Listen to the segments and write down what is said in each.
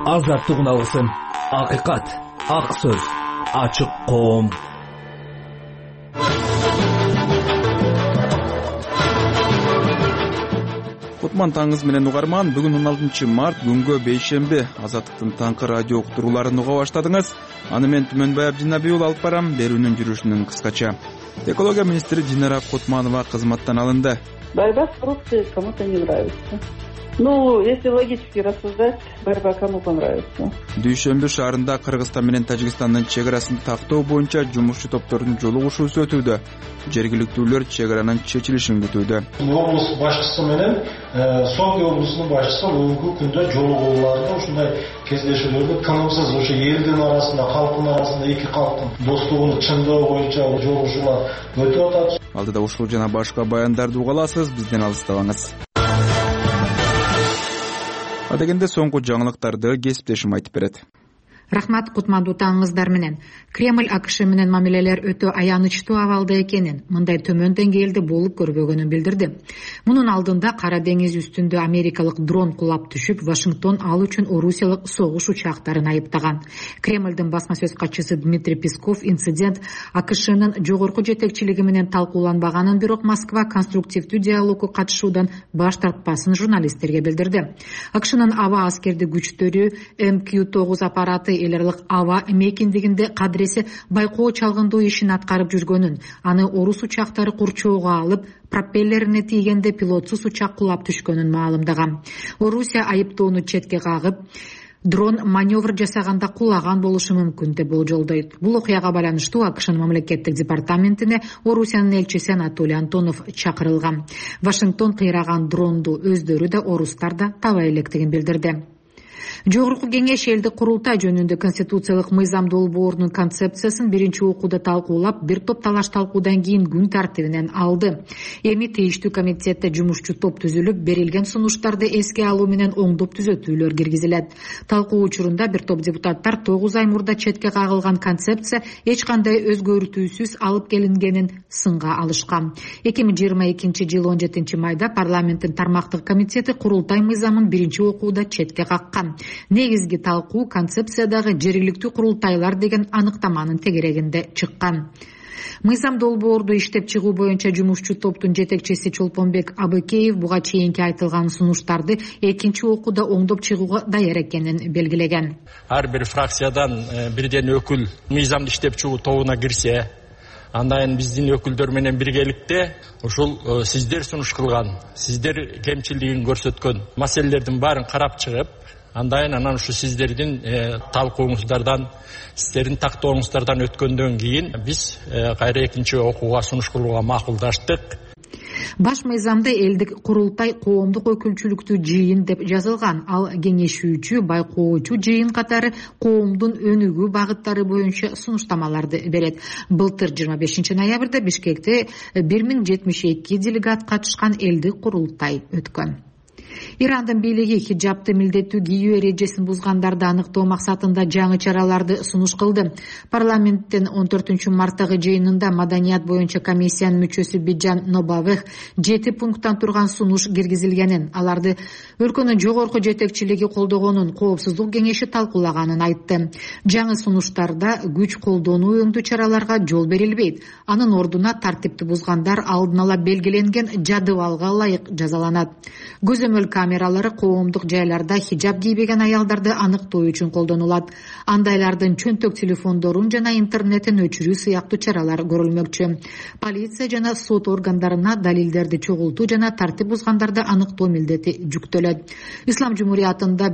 Азаттыгын алсын. Акыйкат, ак сөз, ачык коом. Кутман таңыз менен угарман. Бүгүн 16 март күнгө бейшемби. Азаттыктын таңкы радио уктурууларын уга баштадыңыз. Аны мен Түмөнбай Абдинабий уулу алып барам. Берүүнүн жүрүшүнүн кыскача. Экология министри Динара Кутманова кызматтан алынды. Борьба с коррупцией кому-то не нравится. Если логически рассуждать, борьба кому понравится. Дүйшөмбү шаарында Кыргызстан менен Тажикстандын чек арасын тактоо боюнча жумушчу топтордун жолугушуусу өтүүдө. Жергиликтүүлөр чек аранын чечилишин күтүүдө. Облус башчысы менен Сомдо облусунун башчысы бүгүнкү күндө жолугууларды, ушундай кездешүүлөрдү тынымсыз ошо элдин арасында, калктын арасында эки калктын достугун чыңдоо боюнча жолугушуулар өтүп атат. Алдыда ушул жана башка баяндарды уга аласыз, бизден алыстабаңыз. Адегенде соңку жаңылыктарды кесиптешим айтып берет. Рахмат, кутмандуу таңыңыздар менен. Кремль АКШ менен мамилелер өтө аянычтуу абалда экенин, мындай төмөн деңгээлде болуп көрбөгөнүн билдирди. Мунун алдында Кара деңиз үстүндө америкалык дрон кулап түшүп, Вашингтон ал үчүн орусиялык согуш учактарын айыптаган. Кремльдин басма сөз катчысы Дмитрий Песков инцидент АКШнын жогорку жетекчилиги менен талкууланбаганын, бирок Москва конструктивдүү диалогко катышуудан баш тартпасын журналисттерге билдирди. АКШнын аба аскердик күчтөрү МК-9 аппараты эл аралык аба мейкиндигинде кадыресе байкоо чалгындоо ишин аткарып жүргөнүн, аны орус учактары курчоого алып, пропеллерине тийгенде пилотсуз учак кулап түшкөнүн маалымдаган. Орусия айыптоону четке кагып, дрон маневр жасаганда кулаган болушу мүмкүн деп болжолдойт. Бул окуяга байланыштуу АКШнын мамлекеттик департаментине Орусиянын элчиси Анатолий Антонов чакырылган. Вашингтон кыйраган дронду өздөрү да орустар да табай электигин билдирди. Жогорку кеңеш элдик курултай жөнүндө конституциялык мыйзам долбоорунун концепциясын биринчи окууда талкуулап, бир топ талаш талкуудан кийин күн тартибинен алды. Эми тийиштүү комитетте жумушчу топ түзүлүп, берилген сунуштарды эске алуу менен оңдоп түзөтүүлөр киргизилет. Талкуу учурунда бир топ депутаттар 9 ай мурда четке кагылган концепция эч кандай өзгөртүүсүз алып келингенин сынга алышкан. 2022 жыл 17 майда парламенттин тармактык комитети курултай мыйзамын биринчи окууда четке каккан. Негизги талкуу концепциядагы жергиликтүү курултайлар деген аныктаманын тегерегинде чыккан. Мыйзам долбоорду иштеп чыгуу боюнча жумушчу топтун жетекчиси Чолпонбек Абыкеев буга чейинки айтылган сунуштарды экинчи окууда оңдоп чыгууга даяр экенин белгилеген. Ар бир фракциядан бирден өкүл мыйзамды иштеп чыгуу тобуна кирсе, андан биздин өкүлдөр менен биргеликте ушул сиздер сунуш кылган, сиздер кемчилигин көрсөткөн маселелердин баарын карап чыгып, анан ушу сиздердин талкууңуздардан, сиздердин тактооңуздардан өткөндөн кийин биз кайра экинчи окууга сунуш кылууга макулдаштык. Баш мыйзамда элдик курултай коомдук өкүлчүлүктүү жыйын деп жазылган. Ал кеңешүүчү, байкоочу жыйын катары коомдун өнүгүү багыттары боюнча сунуштамаларды берет. Былтыр 25 ноябрда Бишкекте 1072 делегат катышкан элдик курултай өткөн. Ирандын бийлиги хиджабты милдеттүү кийүү эрежесин бузгандарды аныктоо максатында жаңы чараларды сунуш кылды. Парламенттин 14 марттагы жыйынында маданият боюнча комиссиянын мүчөсү Биджан Нобавех 7 пункттан турган сунуш киргизилгенин, аларды өлкөнүн жогорку жетекчилиги колдогонун Коопсуздук кеңеши талкуулаганын айтты. Жаңы сунуштарда күч колдонуу өңдүү чараларга жол берилбейт. Анын ордуна тартипти бузгандар алдын ала белгиленген жадыбалга ылайык жазаланат. Көзөмөл камералары коомдук жайларда хиджаб кийбеген аялдарды аныктоо үчүн колдонулат. Андайлардын чөнтөк телефондорун жана интернетин өчүрүү сыяктуу чаралар көрүлмөкчү. Полиция жана сот органдарына далилдерди чогултуу жана тартип бузгандарды аныктоо милдети жүктөлөт. Ислам жумуриятында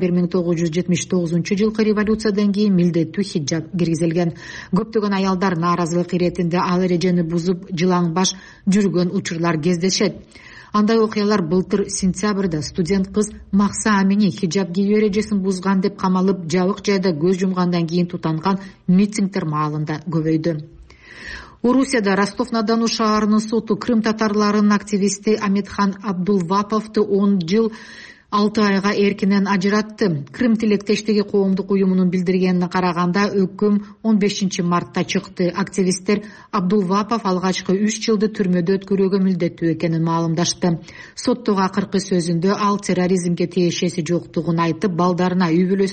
1979 жылкы революциядан кийин милдеттүү хиджаб киргизилген. Көптөгөн аялдар нааразылык иретинде ал эрежени бузуп жылаң баш жүргөн учурлар кездешет. Андай окуялар былтыр сентябрда студент кыз Макса Амини хиджаб кийүү эрежесин бузган деп камалып, жабык жайда көз жумгандан кийин тутанган митингдер маалында көбөйдү. Орусияда Ростов-на-Дону шаарынын соту Крым татарларынын активисти Аметхан Абдулваповду 10 жыл 6 айга эркинен ажыратты. Крым тилектештиги коомдук уюмунун билдиргенине караганда өкүм 15 мартта чыкты. Активисттер Абдулвапов алгачкы 3 жылды түрмөдө өткөрүүгө милдеттүү экенин маалымдашты. Соттогу акыркы сөзүндө ал терроризмге тиешеси жоктугун айтып, балдарына, үй бүлөсүнө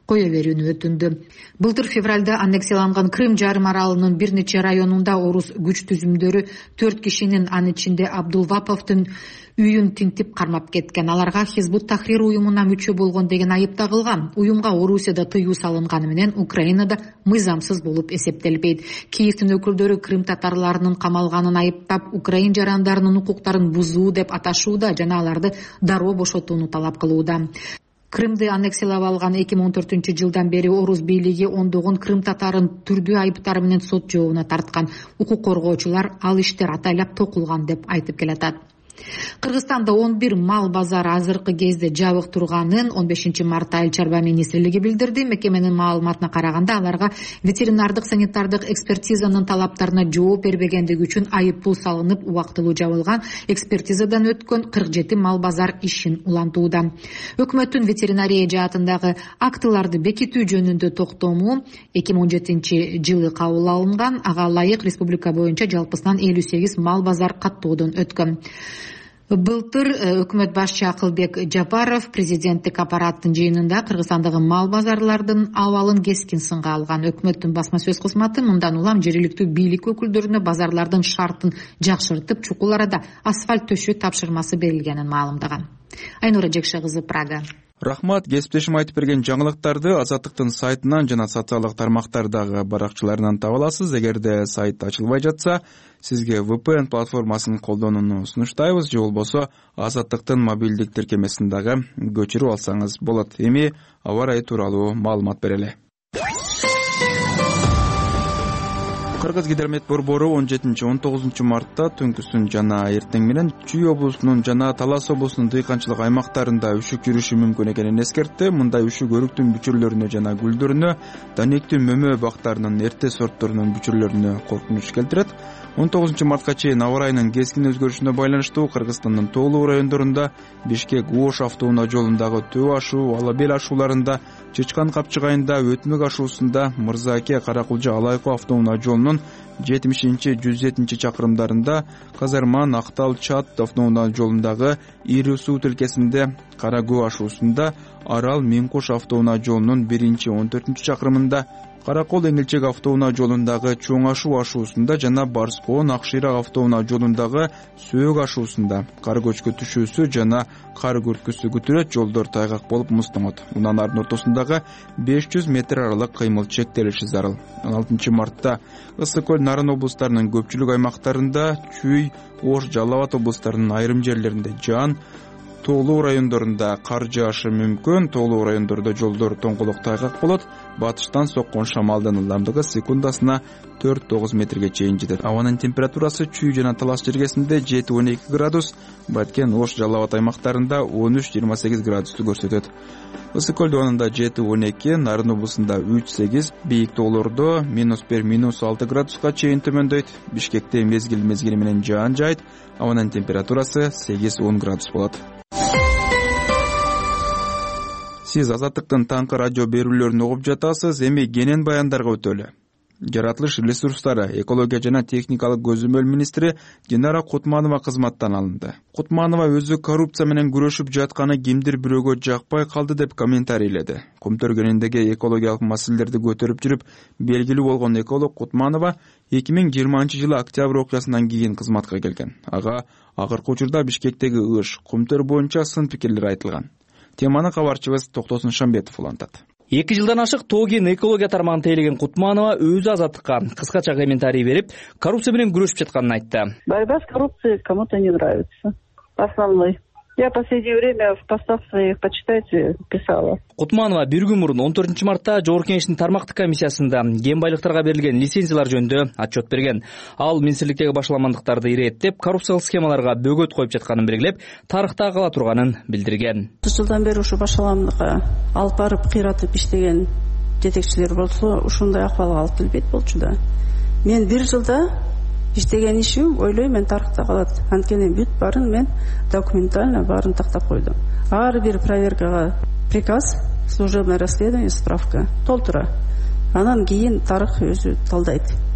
кое берүүнү өтүндү. Былтыр февралда аннексияланган Крым жарым аралынын бир нече районунда орус күч түзүмдөрү 4 кишинин, анын ичинде Абдулваповдун үйүн тинтип кармап кеткен. Аларга Хизбут Тахрир уюмуна мүчө болгон деген айып тагылган. Уюмга Орусияда тыюу салынганы менен Украинада мыйзамсыз болуп эсептелбейт. Киевдин өкүлдөрү Крым татарларынын камалганын айыптап, Украин жарандарынын укуктарын бузуу деп аташууда жана аларды дароо бошотууну талап кылууда. Крымды аннексиялап алган 2014-жылдан бери орус бийлиги ондогон крым татарын түрдүү айыптары менен сот жообуна тарткан. Укук коргоочулар ал иштер атайлап токулган деп айтып келатат. Кыргызстанда 11 мал базары азыркы кезде жабык турганын 15 мартта Айыл чарба министрлиги билдирди. Мекеменин маалыматына караганда, аларга ветеринардык санитардык экспертизанын талаптарына жооп бербегендиги үчүн айып пул салынып, убактылуу жабылган. Экспертизадан өткөн 47 мал базар ишин улантууда. Өкмөттүн ветеринария жаатындагы актыларды бекитүү жөнүндө токтому 2017-жылы кабыл алынган. Ага ылайык республика боюнча жалпысынан 58 мал базар каттоодон өткөн. Былтыр өкмөт башчы Акылбек Жапаров президенттик аппараттын жыйынында Кыргызстандагы мал базарлардын абалын кескин сынга алган. Өкмөттүн басма сөз кызматы мындан улам жергиликтүү бийлик өкүлдөрүнө базарлардын шартын жакшыртып, чукул арада асфальт төшөө тапшырмасы берилгенин маалымдаган. Айнура Жекше кызы, Прага. Рахмат. Кесиптешим айтып берген жаңылыктарды Азаттыктын сайтынан жана социалдык тармактардагы баракчаларынан таба аласыз. Эгерде сайт ачылбай жатса, сизге VPN платформасын колдонууну сунуштайбыз, же болбосо Азаттыктын мобилдик тиркемесин дагы көчүрүп алсаңыз болот. Эми аба ырайы тууралуу маалымат берели. Кыргыз гидромет борбору 17-19 мартта түнкүсүн жана эртең менен Чүй облусунун жана Талас облусунун дыйканчылык аймактарында үшүк жүрүшү мүмкүн экенин эскертти. Мындай үшүк өрүктүн бүчүрлөрүнө жана гүлдөрүнө, данектүү мөмө бактарынын эрте сортторунун бүчүрлөрүнө коркунуч келтирет. 19 мартка чейин аба ырайынын кескин өзгөрүшүнө байланыштуу Кыргызстандын тоолуу райондорунда, Бишкек-Ош автоунаа жолундагы Төө ашуу, Алабел ашууларында, Чычкан Капчыгайында, Өтмөк ашуусунда, Мырзааке Каракулжа Алайкы автоунаа жолунун 70-107 чакырымдарында, Казарман Актал Чат автоунаа жолундагы Ири суу тилкесинде, Кара Көө ашуусунда, Арал Минкош автоунаа жолунун 1-14 чакырымында, Каракол Эңилчек автоунаа жолундагы Чоң ашуу ашуусунда жана Барскоон Акшыйрак автоунаа жолундагы Сөөк ашуусунда кар көчкү түшүүсү жана кар күрткүсү күтүрөт, жолдор тайгак болуп муздоңот. Унаанардын ортосундагы 500 метр аралык кыймыл чектелиши зарыл. 16 мартта Ысык көл, Нарын облустарынын көпчүлүк аймактарында, Чүй, Ош, Жалал Абад облустарынын айрым жерлеринде жаан, тоолуу райондорунда кар жаашы мүмкүн. Тоолуу райондордо жолдор тоңголок тайгак болот. Батыштан соккон шамалдын ылдамдыгы секундасына 4-9 метрге чейин жетет. Абанын температурасы Чүй жана Талас жергесинде 7-12 градус, Баткен, Ош, Жалал Абад аймактарында 13-28 градусту көрсөтөт. Ысык көл дубанында 7-12, Нарын облусунда 3-8, бийик тоолордо -1-6 градуска чейин төмөндөйт. Бишкекте мезгил менен жаан жайт. Абанын температурасы 8-10 градус болот. Сиз Азаттыктын таңкы радио берүүлөрүн угуп жатасыз. Эми кенен баяндарга өтөлү. Жаратылыш ресурстары, экология жана техникалык көзөмөл министри Динара Кутманова кызматтан алынды. Кутманова өзү коррупция менен күрөшүп жатканы кимдир бирөөгө жакпай калды деп комментарийледи. Кум төргөнүндөгү экологиялык маселелерди көтөрүп жүрүп белгилүү болгон эколог Кутманова 2020-жылы октябрь окуясынан кийин кызматка келген. Ага акыркы учурда Бишкектеги ыш, Кумтөр боюнча сын пикирлер айтылган. Теманы кабарчыбыз Токтосун Шамбетов улантат. 2 жылдан ашык тоо кен экология тармагын тейлеген Кутманова өзү Азаттыкка кыскача комментарий берип, коррупция менен күрөшүп жатканын айтты. Борьба с коррупцией кому-то не нравится. Основной. Я в последнее время в постах своих, почитайте, писала. Кутманова бир күн мурун 14 мартта Жогорку Кеңештин тармактык комиссиясында кен байлыктарга берилген лицензиялар жөнүндө отчет берген. Ал министрликтеги башаламандыктарды иреттеп, коррупциялык схемаларга бөгөт коюп жатканын белгилеп, тарыхта кала турганын билдирген. Жылдан бери ушу башаламандыкка алып барып кыйратып иштеген жетекчилер болсо, ушундай акыбалга алып келбейт болчу да. Мен бир жылда иштеген ишим ойлойм мен тарыхта калат. Анткени бүт барын мен документально барын тактап койдум. Ар бир проверкага приказ, служебное расследование, справка толтура. Анан кийин тарых өзү талдайт.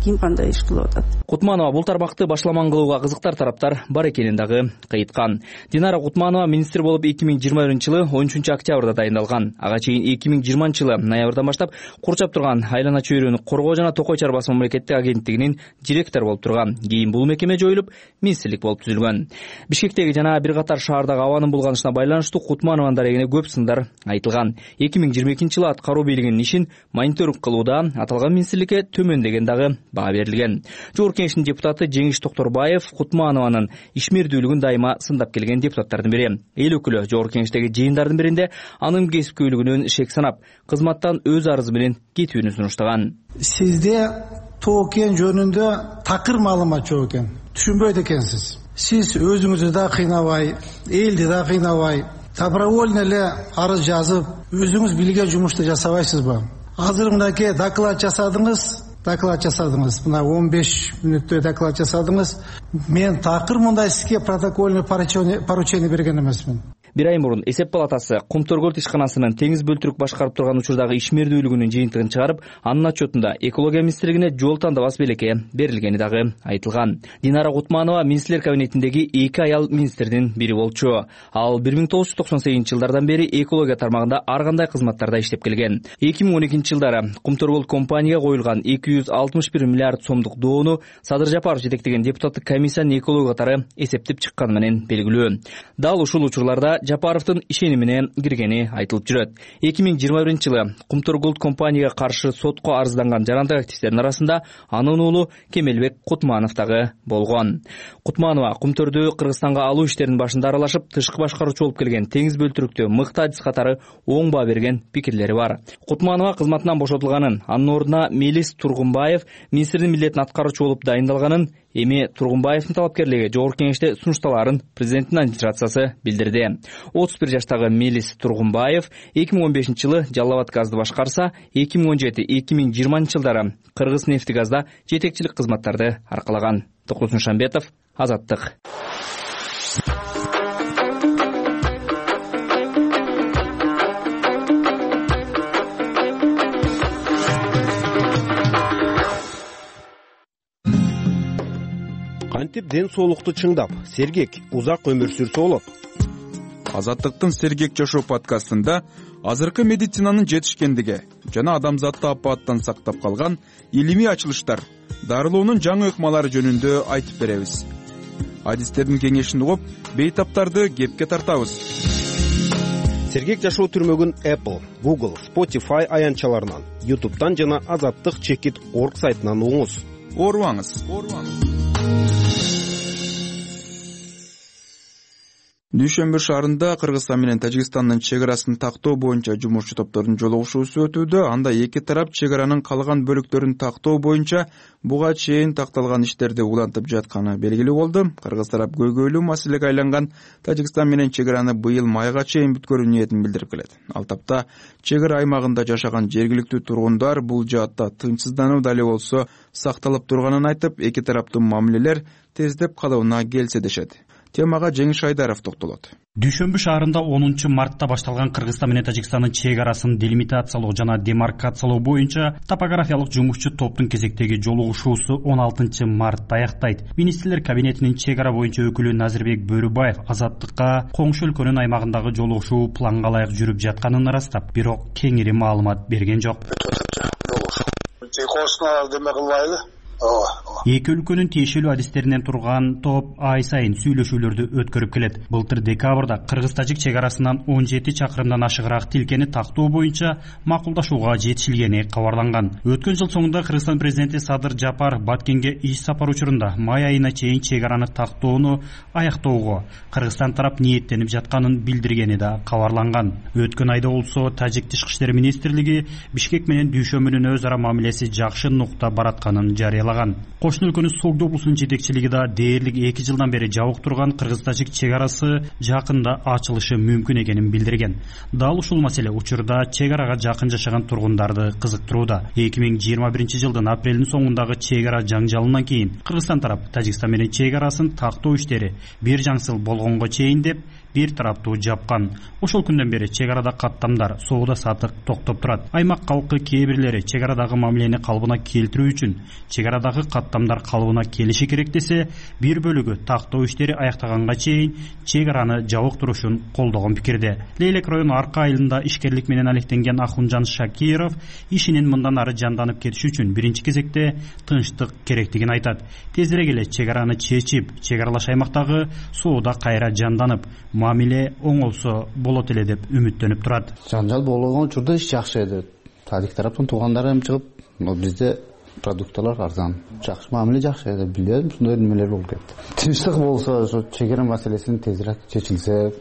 ким кандай иш кылып атат. Кутманова бул тармакты башламан кылууга кызыктар тараптар бар экенин дагы кыйыткан. Динара Кутманова министр болуп 2021-жылы 13 октябрда дайындалган. Ага чейин 2020-жылы ноябрдан баштап курчап турган айлана чөйрөнү коргоо жана токой чарбасы мамлекеттик агенттигинин директору болуп турган. Кийин бул мекеме жоюлуп, министрлик болуп түзүлгөн. Бишкектеги жана бир катар шаардагы абанын булганышына байланыштуу Кутманованын дарегине көп сындар айтылган. 2022-жылы аткаруу бийлигинин ишин мониторинг кылууда аталган министрликке төмөн деген дагы баа берилген. Жогорку Кеңештин депутаты Жеңиш Токторбаев Кутманованын ишмердүүлүгүн дайыма сындап келген депутаттардын бири. Эл өкүлү Жогорку Кеңештеги жыйындардын биринде анын кесипкөйлүгүнөн шек санап, кызматтан өз арызы менен кетүүнү сунуштаган. Сизде токен жөнүндө такыр маалымат жок экен. Түшүнбөйт экенсиз. Сиз өзүңүздү да кыйнабай, элди да кыйнабай, добровольно эле арыз жазып, өзүңүз билген жумушту жасабайсызбы? Азыр мынакей доклад жасадыңыз. Мына 15 мүнөттө доклад жасадыңыз. Мен такыр мындай сизге протокольный поручение берген эмесмин. Бир ай мурун эсеп палатасы Кумтөргөлд ишканасынын теңиз бөлтүрүк башкарып турган учурдагы ишмердүүлүгүнүн жыйынтыгын чыгарып, анын отчетунда экология министрлигине жол тандабас белекке берилгени дагы айтылган. Динара Кутманова министрлер кабинетиндеги 2 аял министрдин бири болчу. Ал 1998-жылдардан бери экология тармагында ар кандай кызматтарда иштеп келген. 2012-жылдары Кумтөргөлд компанияга коюлган 261 миллиард сомдук доону Садыр Жапаров жетектеген депутаттык комиссиянын экология катары эсептеп чыкканы менен белгилүү. Дал ушул учурларда Жапаровдун ишенимине киргени айтылып жүрөт. 2021-жылы Кумтөргөлд компанияга каршы сотко арызданган жарандык активистердин арасында анын уулу Кемелбек Кутманов дагы болгон. Кутманова Кумтөрдү Кыргызстанга алуу иштеринин башында аралашып, тышкы башкаруучу болуп келген теңиз бөлтүрүктө мыкты адис катары оң баа берген пикирлери бар. Кутманова кызматынан бошотулганын, анын ордуна Мелис Тургунбаев министрдин милдетин аткаруучу болуп дайындалганын, эми Тургунбаевдин талапкерлиги Жогорку Кеңеште сунушталарын президенттин администрациясы билдирди. 31 жаштагы Мелис Тургунбаев 2015-жылы Жалал Абад газды башкарса, 2017-2020-жылдары Кыргыз нефтигазда жетекчилик кызматтарды аркалаган. Токтосун Шамбетов, Азаттык. Кантип ден соолукту чыңдап, сергек, узак өмүр сүрсө болот? Азаттыктын Сергек жашоо подкастында азыркы медицинанын жетишкендиги жана адамзатты апаттан сактап калган илимий ачылыштар, дарылоонун жаңы ыкмалары жөнүндө айтып беребиз. Адистердин кеңешин угуп, бейтаптарды кепке тартабыз. Сергек жашоо түрмөгүн Apple, Google, Spotify аянтчаларынан, YouTube'дан жана azattik.org сайтынан угуңуз. Оорубаңыз. Дүйшөмбү шаарында Кыргызстан менен Тажикстандын чек арасын тактоо боюнча жумушчу топтордун жолугушуусу өтүүдө. Анда эки тарап чек аранын калган бөлүктөрүн тактоо боюнча буга чейин такталган иштерди улантып жатканы белгилүү болду. Кыргыз тарап көйгөйлүү маселеге айланган Тажикстан менен чек араны быйыл майга чейин бүткөрүү ниетин билдирип келет. Ал тапта чек ара аймагында жашаган жергиликтүү тургундар бул жаатта тынчсыздануу дале болсо сакталып турганын айтып, эки тараптын мамилелер тездеп калыбына келсе дешет. Темага Жеңиш Айдаров токтолот. Дүйшөмбү шаарында 10 мартта башталган Кыргызстан менен Тажикстандын чек арасын делимитациялоо жана демаркациялоо боюнча топографиялык жумушчу топтун кезектеги жолугушуусу 16 мартта аяктайт. Министрлер кабинетинин чек ара боюнча өкүлү Назирбек Бөрүбаев Азаттыкка коңшу өлкөнүн аймагындагы жолугушуу планга ылайык жүрүп жатканын ырастап, бирок кеңири маалымат берген жок. Эки өлкөнүн тиешелүү адистеринен турган топ ай сайын сүйлөшүүлөрдү өткөрүп келет. Былтыр декабрда Кыргыз-Тажик чек арасынан 17 чакырымдан ашыгыраак тилкени тактоо боюнча макулдашууга жетишилгени кабарланган. Өткөн жыл соңунда Кыргызстан президенти Садыр Жапаров Баткенге иш сапар учурунда май айына чейин чек араны тактоону аяктоого Кыргызстан тарап ниеттенип жатканын билдиргени да кабарланган. Өткөн айда болсо Тажик тышкы иштер министрлиги Бишкек менен Дүйшөмбүнүн өз ара мамилеси жакшы нукта баратканын жарыялаган. Кошуна өлкөнүн Согду облусунун жетекчилиги да дээрлик 2 жылдан бери жабык турган Кыргыз-Тажик чек арасы жакында ачылышы мүмкүн экенин билдирген. Дал ушул маселе учурда чек арага жакын жашаган тургундарды кызыктырууда. 2021-жылдын апрелдин соңундагы чек ара жаңжалынан кийин Кыргызстан тарап Тажикстан менен чек арасын тактоо иштери бир жаңсыл болгонго чейин деп бир тараптуу жапкан. Ошол күндөн бери чек арада каттамдар, соода сатык токтоп турат. Аймак калкы кээ бирлери чек арадагы мамилени калыбына келтирүү үчүн чек арадагы каттамдар калыбына келиши керек десе, бир бөлүгү тактоо иштери аяктаганга чейин чек араны жабык турушун колдогон пикирде. Лейлек району Арка айылында ишкерлик менен алектенген Ахунжан Шакиров ишинин мындан ары жанданып кетиши үчүн биринчи кезекте тынчтык керектигин айтат. Тезирээк эле чек араны чечип, чек аралаш аймактагы соода кайра жанданып, мамиле оңолсо болот эле деп үмүттөнүп турат. Жанжал болгон учурда иш жакшы эди. Тадик тараптан туугандары эми чыгып, бизде продукттар арзан, жакшы мамиле жакшы эди. Билем, ушундай немелер болуп кетти. Тынчтык болсо, ошо чек ара маселесин тезирээк чечилсе,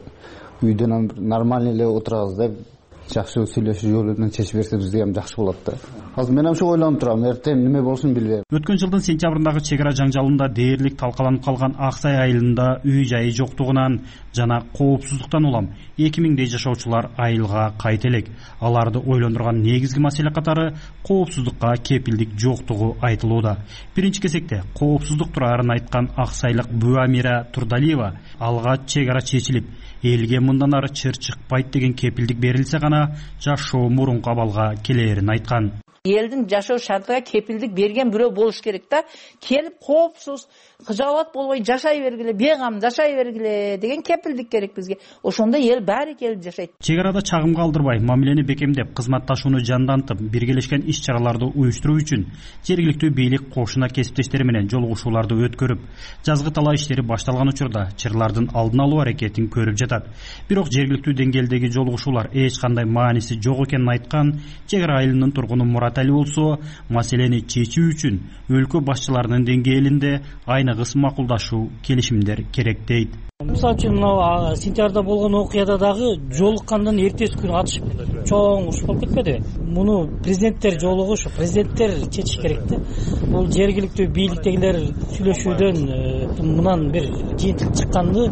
үйдөн нормально эле отурабыз деп жакшы сүйлөшүү жолу менен чечип берсе бизге эми жакшы болот да. Азыр мен ошо ойлонуп турам, эртең неме болушун билбейм. Өткөн жылдын сентябрындагы чек ара жаңжалында дээрлик талкаланып калган Аксай айылында үй жайы жоктугунан жана коопсуздуктан улам 2000дей жашоочулар айылга кайта элек. Аларды ойлондурган негизги маселе катары коопсуздукка кепилдик жоктугу айтылууда. Биринчи кезекте коопсуздук тураарын айткан аксайлык Буамира Турдалиева алгач чек ара чечилип, элге мындан ары чыр чыкпайт деген кепилдик берилсе гана жашоо мурунку абалга келээрин айткан. Элдин жашоо шартыга кепилдик берген бирөө болуш керек да. Келип коопсуз, кыжаалат болбой жашай бергиле, бегам жашай бергиле деген кепилдик керек бизге. Ошондо эл баары келип жашайт. Чек арада чагым калтырбай, мамилени бекемдеп, кызматташууну жандантып, биргелешкен иш-чараларды уюштуруу үчүн жергиликтүү бийлик кошуна кесиптештери менен жолугушууларды өткөрүп, жазгы талаа иштери башталган учурда чырлардын алдын алуу аракетин көрүп жатат. Бирок жергиликтүү деңгээлдеги жолугушуулар эч кандай мааниси жок экенин айткан чек ара айылынын тургуну Мурат Али болсо, маселени чечүү үчүн өлкө башчыларынын деңгээлинде айныгыс макулдашуу, келишимдер керек дейт. Мисалы үчүн мына сентябрда болгон окуяда дагы жолуккандан эртеси күнү атышып чоң уруш болуп кетпеди. Муну президенттер жолугуш, президенттер чечиш керек да. Бул жергиликтүү бийликтегилер сүйлөшүүдөн мындан бир жыйынтык чыкканды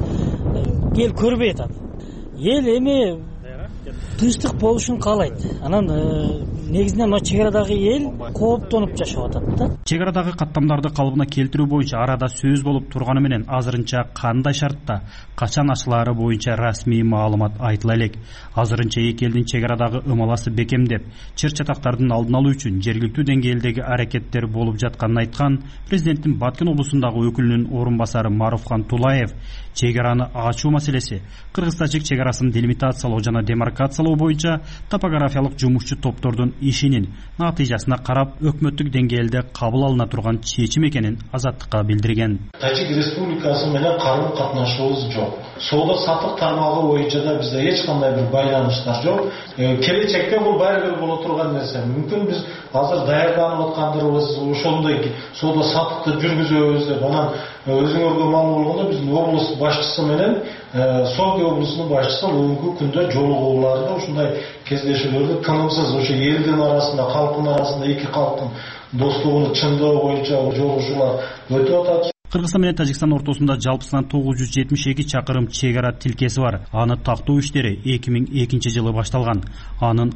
эл көрбөй атат. Эл эми тынчтык болушун каалайт. Анан негизинен мына чек арадагы эл кооптонуп жашап атат да. Чек арадагы каттамдарды калыбына келтирүү боюнча арада сөз болуп турганы менен азырынча кандай шартта, качан ачылаары боюнча расмий маалымат айтыла элек. Азырынча эки элдин чек арадагы ымаласы бекемдеп, чыр чатактардын алдын алуу үчүн жергиликтүү деңгээлдеги аракеттер болуп жатканын айткан президенттин Баткен облусундагы өкүлүнүн орун басары Маруфхан Тулаев чек араны ачуу маселеси кыргыз-тажик чек арасын делимитациялоо жана демаркациялоо боюнча топографиялык жумушчу топтордун ишинин натыйжасына карап өкмөттүк деңгээлде кабыл алына турган чечим экенин Азаттыкка билдирген. Тажик Республикасы менен карым катнашуубуз жок. Соода сатык тармагы боюнча да бизде эч кандай бир байланыштар жок. Келечекте бул баары бир боло турган нерсе. Мүмкүн биз азыр даярданып аткандарыбыз ошондой соода сатыкты жүргүзөбүз деп анан өзүңөргө маалым болгондо биздин облус башчысы менен Согди облусунун башчысы бүгүнкү күндө жолугууларды ушундай кездешүүлөрдү тынымсыз ошо элдин арасында, калктын арасында эки калктын достугуну чыңдоо боюнча жолугушуулар өтүп атат. Кыргызстан менен Тажикстан ортосунда жалпысынан 972 чакырым чек ара тилкеси бар. Аны тактоо иштери 2002 жылы башталган. Анын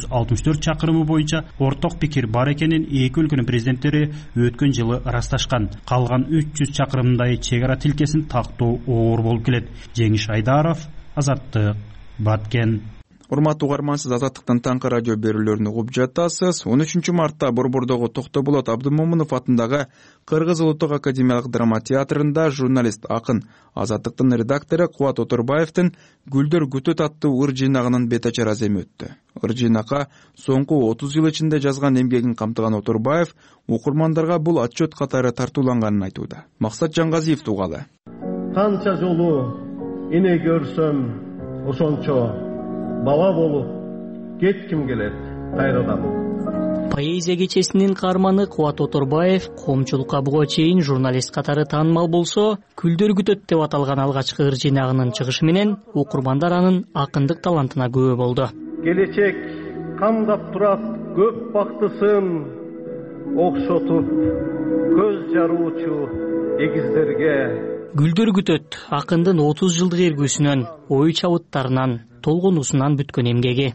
664 чакырымы боюнча орток пикир бар экенин эки өлкөнүн президенттери өткөн жылы ырасташкан. Калган 300 чакырымдай чек ара тилкесин тактоо оор болуп келет. Жеңиш Айдаров, Азаттык, Баткен. Урматтуу угарман, сиз Азаттыктын таңкы радио берүүлөрүн угуп жатасыз. 13 мартта Борбордогу Токтоболот Абдымомунов атындагы Кыргыз Улуттук академиялык драма театрында журналист, акын, Азаттыктын редактору Кубат Оторбаевдин Гүлдөр күтөт аттуу ыр жыйнагынын бет ачар аземи өттү. Ыр жыйнакка соңку 30 жыл ичинде жазган эмгегин камтыган Оторбаев окурмандарга бул отчет катары тартууланганын айтууда. Максат Жангазиев тугалы. Канча жолу эне көрсөм, ошончо бала болуп кетким келет кайрадан. Поэзия кечесинин каарманы Кубат Оторбаев коомчулукка буга чейин журналист катары таанымал болсо, Күлдөр күтөт деп аталган алгачкы ыр жыйнагынын чыгышы менен окурмандар анын акындык талантына күбө болду. Келечек камдап турат көп бактысын окшотуп көз жаруучу эгиздерге. Күлдөр күтөт акындын 30 жылдык эргүүсүнөн, ой чабыттарынан, толгонуусунан бүткөн эмгеги.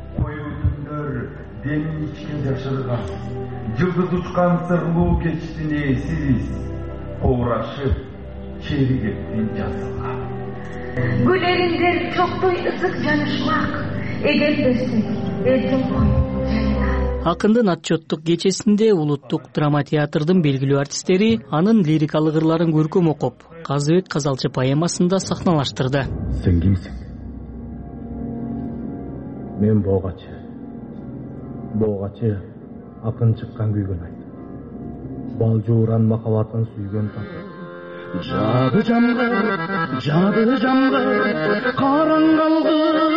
Денин ичкен жашырган, жылдыз учкан сырлуу кечтин ээсибиз, оорашып, чери кеттин жазылган. Gülerinde çoktoy ısık canışmak. Edetlesek, eldim koy. Акындын отчеттук кечесинде улуттук драма театрдын белгилүү артисттери анын лирикалык ырларын көркөм окуп, Казыбек Казалчы поэмасында сахналаштырды. Сен кимсиң? Мен Боогачы. Боогачы акын чыккан күйгөн айт. Бал жууран махабатын сүйгөн тап. Жады жамгыр, караңгылгы.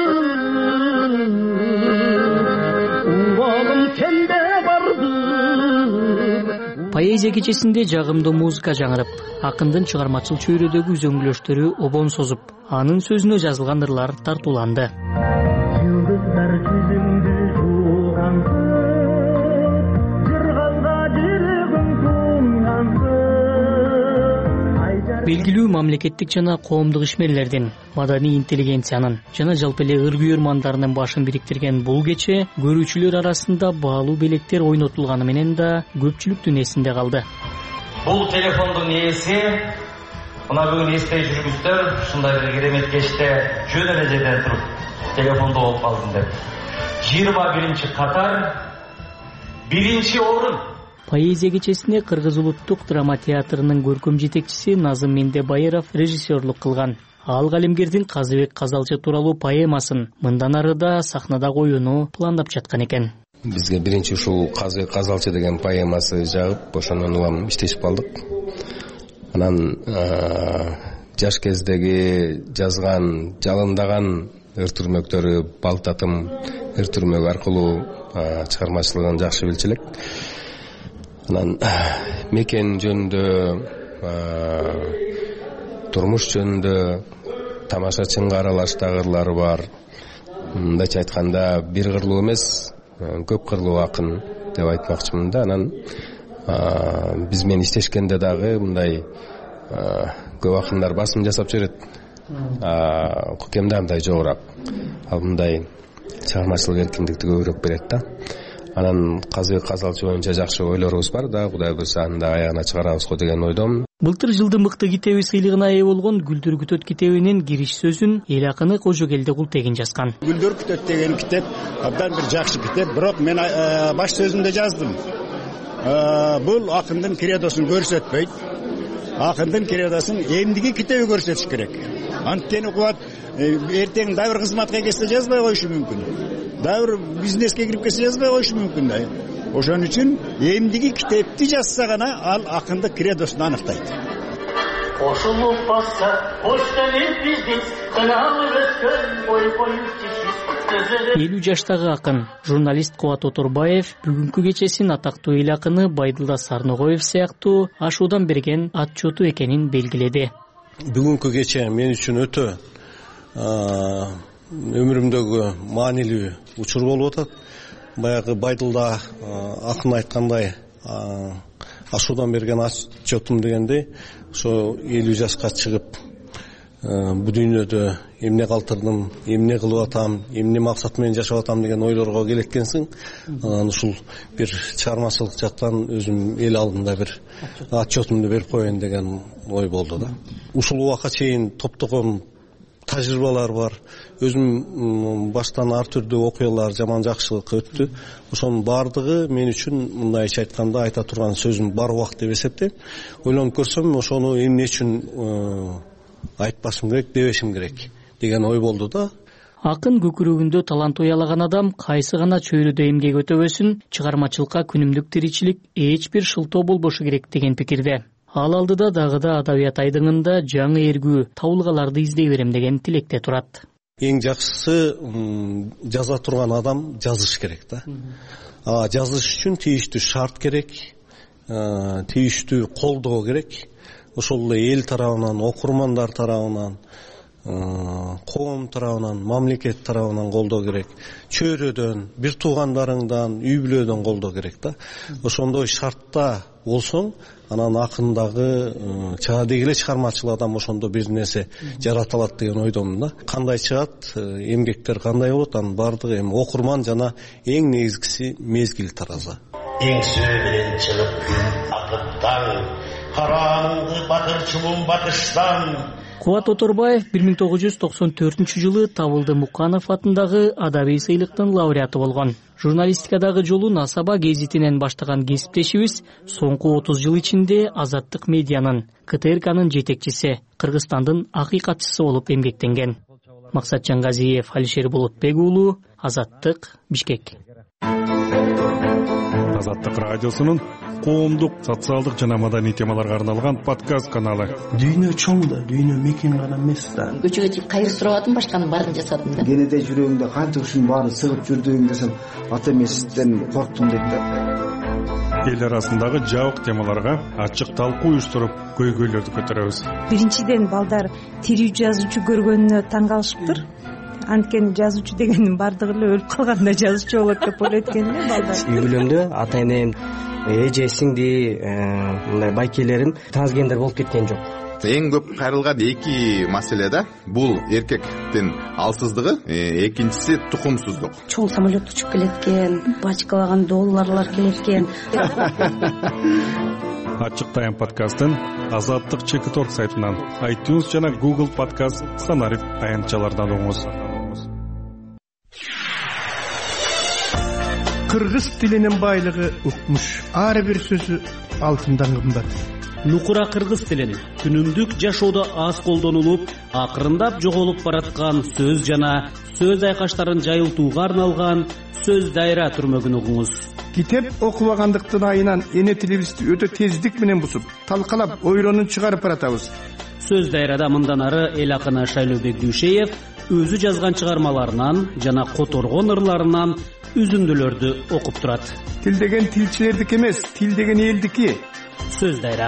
Поэзия кечесинде жагымдуу музыка жаңырып, акындын чыгармачыл чөйрөдөгү үзөңгүлөштөрү обон созуп, анын сөзүнө жазылган ырлар тартууланды. Белгилүү мамлекеттик жана коомдук ишмерлердин, маданий интеллигенциянын жана жалпы эле ыр-күйөрмандарынын башын бириктирген бул кече көрүүчүлөр арасында баалуу белектер ойнотулганы менен да көпчүлүктүн эсинде калды. Бул телефондун ээси мына бүгүн эстей жүргүздөр ушундай бир керемет кечте жөн эле жерден туруп телефондо болуп калдым деп. 21-катар 1-орун. Поэзия кечесине Кыргыз улуттук драма театрынын көркөм жетекчиси Назым Мендебайыров режиссерлук кылган. Ал калемгердин Казыбек Казалчы тууралуу поэмасын мындан ары да сахнада коюуну пландап жаткан экен. Бизге биринчи ушул Казыбек Казалчы деген поэмасы жагып, ошондон улам иштешип калдык. Анан жаш кездеги жазган, жалындаган ыр түрмөктөрү Балтатым ыр түрмөк аркылуу чыгармачылыгын жакшы билчү элек. Анан мекен жөнүндө, турмуш жөнүндө тамашачынга аралаштагы ырлары бар. Мындайча айтканда бир кырлуу эмес, көп кырлуу акын деп айтмакчымын да. Анан биз менен иштешкенде дагы мындай көп акындар басым жасап жүрөт. Кукемде андай жогорак. Ал мындай чыгармачылык эркиндикти көбүрөөк берет да. Анан Казыбек Казалчы боюнча жакшы ойлорубуз бар да, Кудай буйрса анда аягына чыгарабыз го деген ойдомун. Былтыр жылдын мыкты китеби сыйлыгына ээ болгон Гүлдөр күтөт китебинин кириш сөзүн эл акыны Кожогелди Култегин жазган. Гүлдөр күтөт деген китеп абдан бир жакшы китеп, бирок мен баш сөзүмдө жаздым. Бул акындын кредосун көрсөтпөйт. Акындын кредосун эмдиги китеби көрсөтүш керек. Анткени кубат эртең дагы бир кызматка келсе жазбай коюшу мүмкүн. Дагы бир бизнеске кирип келсе жазбай коюшу мүмкүн да. Ошон үчүн эмдиги китепти жазса гана ал акындык кредосун аныктайт. Кошулуп басса, коштенип биздин кыналып өткөн ой-бою чечип. 50 жаштагы акын, журналист Кубат Оторбаев бүгүнкү кечесин атактуу эл акыны Байдылда Сарногоев сыяктуу ашуудан берген отчету экенин белгиледи. Бүгүнкү кече мен үчүн өтө өмүрүмдөгү маанилүү учур болуп атат. Баягы Байдылда акын айткандай ашуудан берген отчетум дегендей, ошо 50 жашка чыгып бу дүйнөдө эмне калтырдым, эмне кылып атам, эмне максат менен жашап атам деген ойлорго келеткенсиң. Анан ушул бир чыгармачылык жактан өзүм эл алдында бир отчетумду берип коеюн деген ой болду да. Ушул убакка чейин топтогон тажрыйбалар бар. Өзүм баштан ар түрдүү окуялар, жаман жакшылык өттү. Ошонун бардыгы мен үчүн мындайча айтканда айта турган сөзүм бар убак деп эсептейм. Ойлонуп көрсөм, ошону эмне үчүн айтпашым керек, дебешим керек деген ой болду да. Акын көкүрөгүндө талант уялаган адам кайсы гана чөйрөдө эмгек өтөбөсүн, чыгармачылыкка күнүмдүк тиричилик эч бир шылтоо болбошу керек деген пикирде. Ал алдыда дагы да адабият айдыңында жаңы эргүү, табылгаларды издей берем деген тилекте турат. Эң жакшысы жаза турган адам жазыш керек да. Жазыш үчүн тийиштүү шарт керек, тийиштүү колдоо керек. Ошол эле эл тарабынан, окурмандар тарабынан, коом тарабынан, мамлекет тарабынан колдоо керек. Чөйрөдөн, бир туугандарыңдан, үй бүлөдөн колдоо керек да. Ошондой шартта болсоң, анан акындагы деги эле чыгармачыл адам ошондо бир нерсе жарата алат деген ойдомун да. Кандай чыгат, эмгектер кандай болот, анын бардыгы эми окурман жана эң негизгиси мезгил тараза. Эң сөйдөн чыгып күн акып таң, караңгы батырчылым батыштан. Кубат Оторбаев 1994-жылы Табылды Муканов атындагы адабий сыйлыктын лауреаты болгон. Журналистикадагы жолун Асаба гезитинен баштаган кесиптешибиз соңку 30 жыл ичинде Азаттык медианын, КТРКнын жетекчиси, Кыргызстандын акыйкатчысы болуп эмгектенген. Максат Жаңгазиев, Алишер Болотбек уулу, Азаттык, Бишкек. Азаттык радиосунун коомдук, социалдык жана маданий темаларга арналган подкаст каналы. Дүйнө чоң да, дүйнө мекен гана эмес да. Көчөгө чыгып кайыр сурабадым, башканын баарын жасадым да. Кенеде жүрөгүңдө канча ушунун баары сыгып жүрдүң десем, ата эмесизден корктум дейт да. Эл арасындагы жабык темаларга ачык талкуу уюштуруп, көйгөйлөрдү көтөрөбүз. Биринчиден балдар тирүү жазуучу көргөнүнө таң калышыптыр. Анткени жазуучу дегенин бардыгы эле өлүп калганда жазуучу болот деп ойлойт экен да балдар. Үй бүлөмдө ата энем, эже, сиңди, мындай байкелерим трансгендер болуп кеткен жок. Эң көп кайрылган эки маселе да. Бул эркектин алсыздыгы, экинчиси тукумсуздук. Чоң самолет учуп келет экен, бачкалаган долларлар келет экен. Ачык тайм подкастын Азаттык Чекиторг сайтынан, iTunes жана Google подкаст стандарт таянтчалардан угуңуз. Кыргыз тилинин байлыгы укмуш. Ар бир сөзү алтындан кымбат. Нукура кыргыз тилин күнүмдүк жашоодо аз колдонулуп, акырындап жоголуп бараткан сөз жана сөз айкаштарын жайылтууга арналган сөз дайра түрмөгүн угуңуз. Китеп окубагандыктын айынан эне тилибизди өтө тездик менен бусуп, талкалап, ойлонуп чыгарып баратабыз. Сөз дайрада мындан ары эл акыны Шайлообек Дүйшеев өзү жазган чыгармаларынан жана которгон ырларынан үзүндүлөрдү окуп турат. Тил деген тилчилердики эмес, тил деген элдики. Сөз дайра.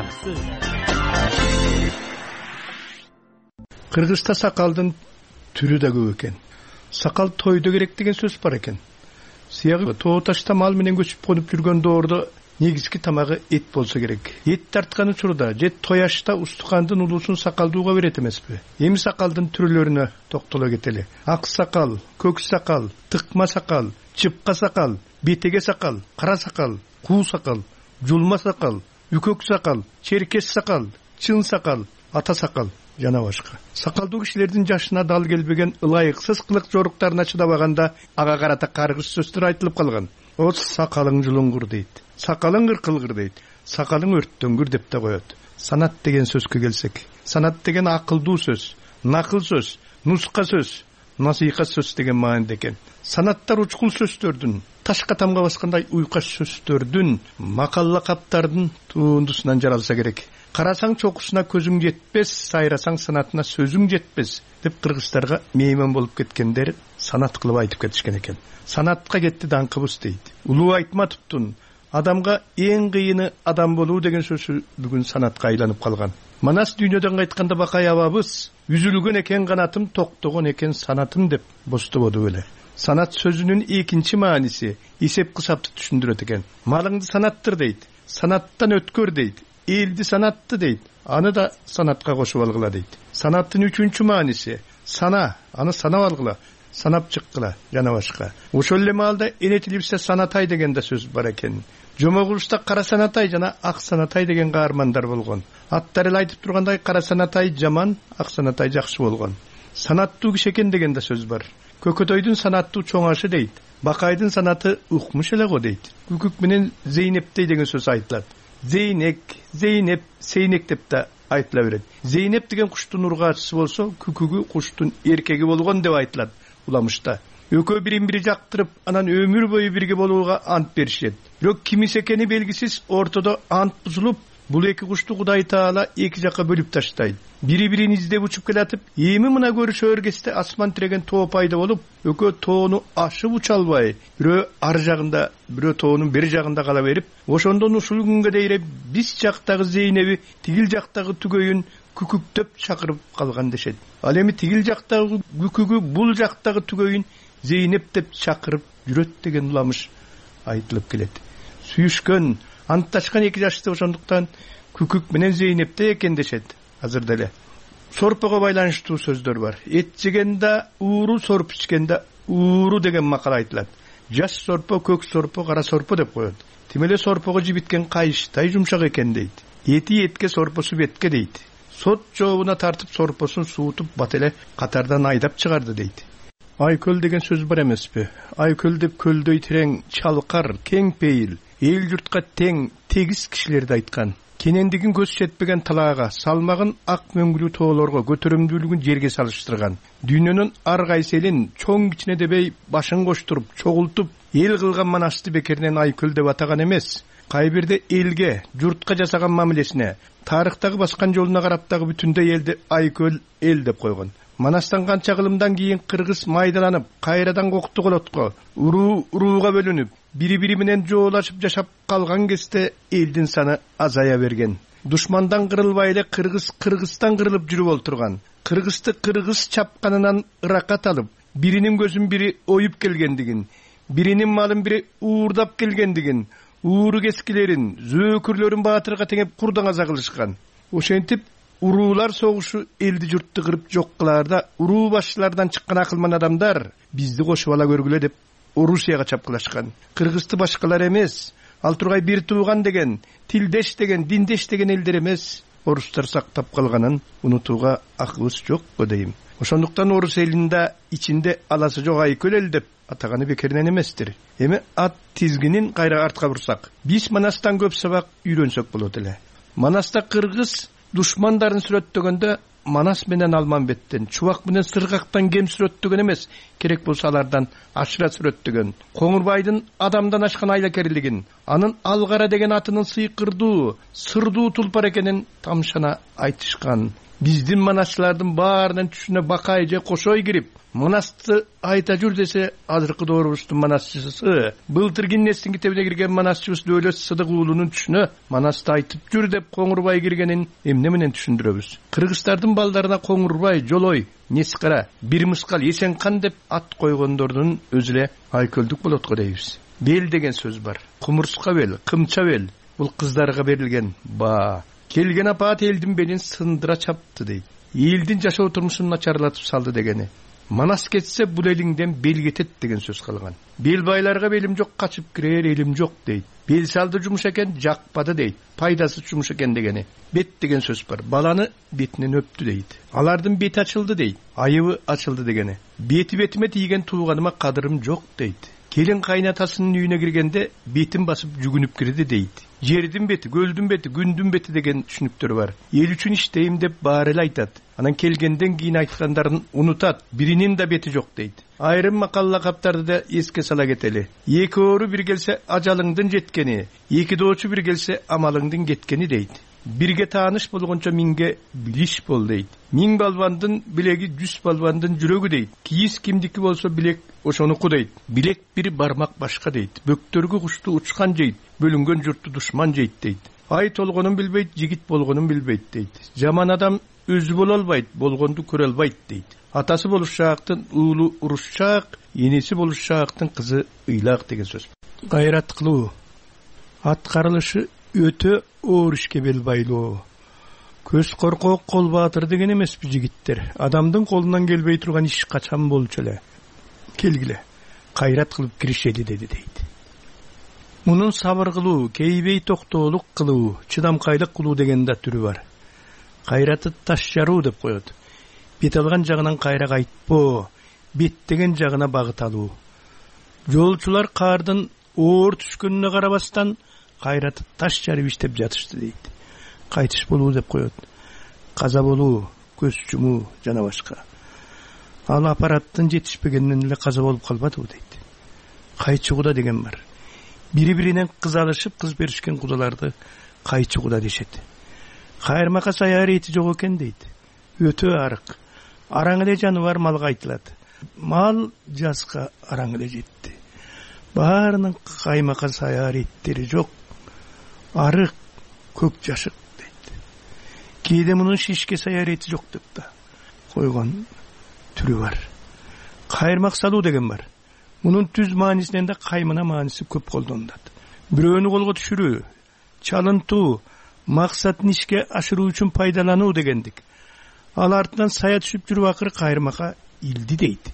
Кыргызда сакалдын түрү да көп экен. Сакал тойдо керек деген сөз бар экен. Сыягы тоо ташта мал менен көчүп конуп жүргөн доордо негизги тамагы эт болсо керек. Эт тарткан учурда же тояшта устукандын улуусун сакалдууга берет эмеспи? Эми сакалдын түрлөрүнө токтоло кетели. Ак сакал, көк сакал, тыкма сакал, чыпка сакал, бетеге сакал, кара сакал, куу сакал, жулма сакал, үкөк сакал, черкес сакал, чын сакал, ата сакал жана башка. Сакалдуу кишилердин жашына дал келбеген ылайыксыз кылык жоруктарына чыдабаганда ага карата каргыш сөздөр айтылып калган. О сакалың жулуңгур дейт, сакалың кыркылгыр дейт, сакалың өрттөнгүр деп да коет. Санат деген сөзгө келсек, санат деген акылдуу сөз, накыл сөз, нуска сөз, насыйкат сөз деген мааниде экен. Санаттар учкул сөздөрдүн, ташка тамга баскандай уйкаш сөздөрдүн, макал лакаптардын туындусунан жаралса керек. Карасаң чокусуна көзүң жетпес, сайрасаң санатына сөзүң жетпес деп кыргыздарга мейман болуп кеткендер санат кылып айтып кетишкен экен. Санатка кетти даңкыбыз дейт. Улуу Айтматовдун адамга эң кыйыны адам болуу деген сөзү бүгүн санатка айланып калган. Манас дүйнөдөн кайтканда Бакай абабыз үзүлгөн экен канатым, токтогон экен санатым деп бостободу беле. Санат сөзүнүн экинчи мааниси эсеп кысапты түшүндүрөт экен. Малыңды санаттыр дейт, санаттан өткөр дейт, элди санатты дейт, аны да санатка кошуп алгыла дейт. Санаттын үчүнчү мааниси сана, аны санап алгыла, санап чыккыла жана башка. Ошол эле маалда эне тилибизде санатай деген да сөз бар экен. Жомогулушта кара санатай жана ак санатай деген каармандар болгон. Аттар эле айтып тургандай кара санатай жаман, ак санатай жакшы болгон. Санаттуу киши экен деген да сөз бар. Көкөтөйдүн санаттуу чоң ашы дейт. Бакайдын санаты укмуш эле го дейт. Күкүк менен Зейнептей деген сөз айтылат. Зейнек, Зейнеп, Сейнек деп да айтыла берет. Зейнеп деген куштун ургаачысы болсо, күкүгү куштун эркеги болгон деп айтылат уламышта. Экөө бирин-бири жактырып, анан өмүр бою бирге болууга ант беришет. Бирок кимис экени белгисиз ортодо ант бузулуп, бул эки кушту Кудай Таала эки жакка бөлүп таштайт. Бири-бирин издеп учуп келатып, эми мына көрүшөр кезде асман тиреген тоо пайда болуп, экөө тоону ашып уча албай, бирөө ар жагында, бирөө тоонун бери жагында кала берип, ошондон ушул күнгө дейре биз жактагы Зейнеби, тигил жактагы Түгөйүн күкүктөп чакырып калган дешет. Ал эми тигил жактагы күкүгү бул жактагы Түгөйүн Зейнеп деп чакырып жүрөт деген уламыш айтылып келет. Сүйүшкөн, антташкан эки жашты ошондуктан күкүк менен Зейнепте экен дешет. Азыр деле сорпого байланыштуу сөздөр бар. Эт жегенде ууру, сорп ичкенде ууру деген макал айтылат. Жаш сорпо, көк сорпо, кара сорпо деп коет. Тим эле сорпого жибиткен кайыштай жумшак экен дейт. Эти этке, сорпосу бетке дейт. сот жообуна тартып сорпосун суутуп бат эле катардан айдап чыгарды дейт. Айкөл деген сөз бар эмеспи? Айкөл деп көлдөй терең, чалкар, кең пейил, эл журтка тең, тегиз кишилерди айткан. Кенендигин көз жетпеген талаага, салмагын ак мөңгүлүү тоолорго, көтөрүмдүүлүгүн жерге салыштырган. Дүйнөнүн ар кайсы элин чоң кичине дебей башын коштуруп, чогултуп, эл кылган Манасты бекеринен Айкөл деп атаган эмес. Кай бирде элге, журтка жасаган мамилесине, тарыхтагы баскан жолуна карап дагы бүтүндөй элди Айкөл эл деп койгон. Манастан канча кылымдан кийин кыргыз майдаланып, кайрадан кокtu колотко, урууга бөлүнүп, бири-бири менен жоолашып жашап калган кезде элдин саны азая берген. Душмандан кырылбай эле кыргызстан кырылып жүрүп олтурган. Кыргызды кыргыз чапканынан ыракат алып, биринин көзүн бири оюп келгендигин, биринин малын бири уурдап келгендигин, ууру кескилерин, зөөкүрлөрүн баатырга теңеп курдаңаза кылышкан. Ошентип уруулар согушу элди журтту кырып жок кылаарда уруу башчылардан чыккан акылман адамдар бизди кошуп ала көргүлө деп Орусияга чапкылашкан. Кыргызды башкалар эмес, ал тургай бир тууган деген, тилдеш деген, диндеш деген элдер эмес, орустар сактап калганын унутууга акыбыз жок го дейм. Ошондуктан орус элинде ичинде аласы жок Айкөл эл деп атаганы бекеринен эместир. Эми ат тизгинин кайра артка бурсак, биз Манастан көп сабак үйрөнсөк болот эле. Манаста кыргыз душмандарын сүрөттөгөндө Манас менен Алманбеттен, Чубак менен Сыргактан кем сүрөттөгөн эмес, керек болсо алардан ашыра сүрөттөгөн. Коңурбайдын адамдан ашкан айлакерлигин, анын Алгара деген атынын сыйкырдуу, сырдуу тулпар экенин тамшана айтышкан. Биздин манасчылардын баарынын түшүнө бакай же кошой кирип, Манасты айта жүр десе, азыркы доорубуздун манасчысы, былтыр Гиннестин китебине кирген манасчыбыз Дөөлөт Сыдык уулунун түшүнө Манасты айтып жүр деп Коңурбай киргенин эмне менен түшүндүрөбүз? Кыргыздардын балдарына Коңурбай, Жолой, Нескара, Бир Мыскал, Есенкан деп ат койгондордун өзү эле Айкөлдүк болот го дейбиз. Бел деген сөз бар. Кумурска бел, кымча бел. Бул кыздарга берилген ба. Келген апаат элдин белин сындыра чапты дейт. Элдин жашоо турмушун начарлатып салды дегени. Манас кетсе бул элиңден бел кетет деген сөз калган. Бел байларга белим жок, качып кирер элим жок дейт. Бел салды жумуш экен, жакпады дейт. Пайдасы жумуш экен дегени. Бет деген сөз бар. Баланы бетинен өптү дейт. Алардын бети ачылды дейт. Айыбы ачылды дегени. Бетиме тийген тууганыма кадырым жок дейт. Келин кайнатасынын үйүнө киргенде бетин басып жүгүнүп кирди дейт. Жердин бети, көлдүн бети, күндүн бети деген түшүнүктөр бар. Эл үчүн иштейм деп баары эле айтат. Анан келгенден кийин айткандарын унутат. Биринин да бети жок дейт. Айрым макал лакаптарды да эске сала кетели. Эки оору бир келсе ажалыңдын жеткени, эки доочу бир келсе амалыңдын кеткени дейт. Бирге тааныш болгончо миңге билиш бол дейт. Миң балбандын билеги 100 балбандын жүрөгү дейт. Кийиз кимдики болсо билек ошонуку дейт. Билек бир бармак башка дейт. Бөктөргү кушту учкан жейт. Бөлүнгөн журтту душман жейт дейт. Ай толгонун билбейт, жигит болгонун билбейт дейт. Жаман адам өзү боло албайт, болгонду көрө албайт дейт. Атасы болушаактын уулу урушчаак, энеси болушаактын кызы ыйлак деген сөз. Кайрат кылуу, аткарылышы өтө оор ишке бел байлоо. Көз коркок, кол баатыр деген эмеспи жигиттер. Адамдын колунан келбей турган иш качан болчу эле. Келгиле, кайрат кылып киришели деди дейт. Мунун сабыр кылуу, кейбей токтоолук кылуу, чыдамкайлык кылуу деген да түрү бар. Кайраты таш жаруу деп коет. Бет алган жагынан кайра кайтпоо, беттеген жагына багыт алуу. Жолчулар каардын оор түшкөнүнө карабастан кайраты таш жарып иштеп жатышты дейт. Кайтыш болуу деп коет. Каза болуу, көз жумуу жана башка. Ал аппараттын жетишпегенинен эле каза болуп калбадыбы дейт. Кайчы куда деген бар. Бири-биринен кыз алышып, кыз беришкен кудаларды кайчы куда дешет. Кайырмака сая рети жок экен дейт. Өтө арык. Араң эле жаны бар малга айтылат. Мал жазга араң эле жетти. Баарынын каймака сая реттери жок. Арык, көк жашык дейт. Кээде мунун шишке сая рети жок деп да койгон түрү бар. Кайырмак салуу деген бар. Мунун түз маанисинен да каймана мааниси көп колдонулат. Бирөөнү колго түшүрүү, чалынтуу, максатын ишке ашыруу үчүн пайдалануу дегендик. Ал артынан сая түшүп жүрүп акыры кайырмака илди дейт.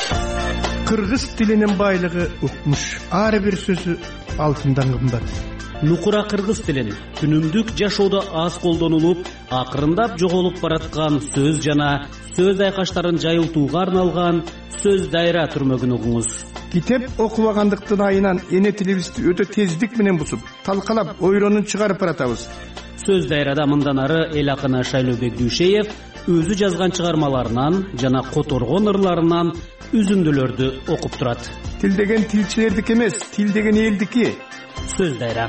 Кыргыз тилинин байлыгы укмуш. Ар бир сөзү алтындан кымбат. нукура кыргыз тилин күнүмдүк жашоодо аз колдонулуп, акырындап жоголуп бараткан сөз жана сөз айкаштарын жайылтууга арналган сөз дайра түрмөгүн угуңуз. Китеп окубагандыктын айынан эне тилибизди өтө тездик менен бузуп, талкалап, ойронун чыгарып баратабыз. Сөз дайрада мындан ары эл акыны Шайлообек Дүйшеев өзү жазган чыгармаларынан жана которгон ырларынан үзүндүлөрдү окуп турат. Тил деген тилчилердики эмес, тил деген элдики. Сөз дайра.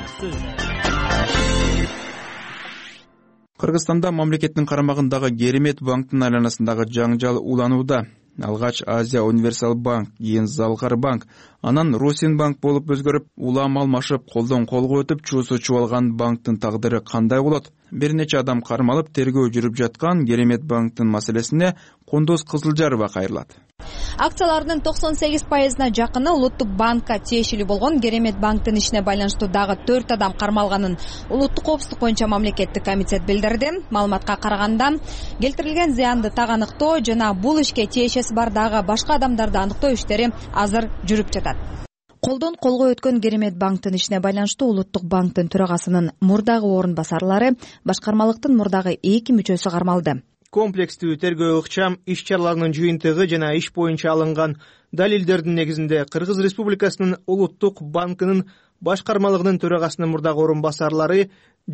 Кыргызстанда мамлекеттин карамагындагы Керемет банктын айланасындагы жаңжал уланууда. Алгач Азия Универсал банк, кийин Залкар банк, анан Росинбанк болуп өзгөрүп, улам алмашып, колдон колго өтүп, чуусу чубалган банктын тагдыры кандай болот? Бир нече адам кармалып, тергөө жүрүп жаткан Керемет банктын маселесине Кондоз Кызылжарова кайрылат. Акцияларынын 98%-на жакыны Улуттук банкка тиешелүү болгон Керемет банктын ишине байланыштуу дагы 4 адам кармалганын Улуттук коопсуздук боюнча мамлекеттик комитет билдирди. Маалыматка караганда, келтирилген зыянды так аныктоо жана бул ишке тиешеси бар дагы башка адамдарды аныктоо иштери азыр жүрүп жатат. Колдон колго өткөн Керемет банктын ишине байланыштуу Улуттук банктын төрагасынын мурдагы орун басарлары, башкармалыктын мурдагы 2 мүчөсү кармалды. Комплекстүү тергөө ыкчам иш чараларынын жыйынтыгы жана иш боюнча алынган далилдердин негизинде Кыргыз Республикасынын Улуттук банкынын башкармалыгынын төрагасынын мурдагы орун басарлары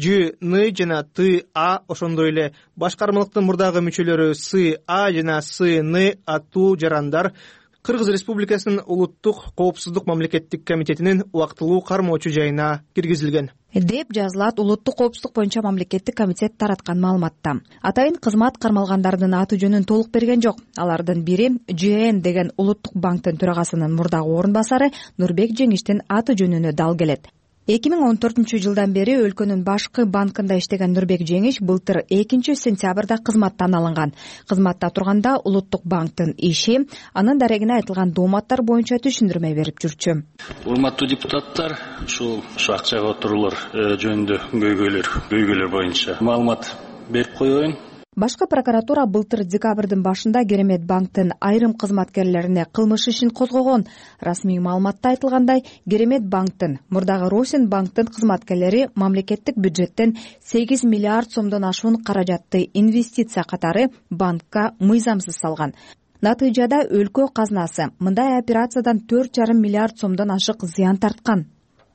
Ж.Н. жана Т.А. ошондой эле башкармалыктын мурдагы мүчөлөрү С.А. жана С.Н. аттуу жарандар Кыргыз Республикасынын Улуттук коопсуздук мамлекеттик комитетинин убактылуу кармоочу жайына киргизилген деп жазылат Улуттук коопсуздук боюнча мамлекеттик комитет тараткан маалыматта. Атайын кызмат кармалгандардын аты жөнүн толук берген жок. Алардын бири Ж.Н. деген Улуттук банктын төрагасынын мурдагы орун басары Нурбек Жеңиштин аты жөнүнө дал келет. 2014-жылдан бери өлкөнүн башкы банкында иштеген Нурбек Жеңиш былтыр 2 сентябрда кызматтан алынган. Кызматта турганда Улуттук банктын иши, анын дарегине айтылган дооматтар боюнча түшүндүрмө берип жүрчү. Урматтуу депутаттар, ушул акчага отуруулар жөнүндө көйгөйлөр боюнча маалымат берип коеюн. Башкы прокуратура былтыр декабрдын башында Керемет банктын айрым кызматкерлерине кылмыш ишин козгогон. Расмий маалыматта айтылгандай, Керемет банктын мурдагы Росин банктын кызматкерлери мамлекеттик бюджеттен 8 миллиард сомдон ашуун каражатты инвестиция катары банкка мыйзамсыз салган. Натыйжада өлкө казнасы мындай операциядан 4,5 миллиард сомдон ашык зыян тарткан.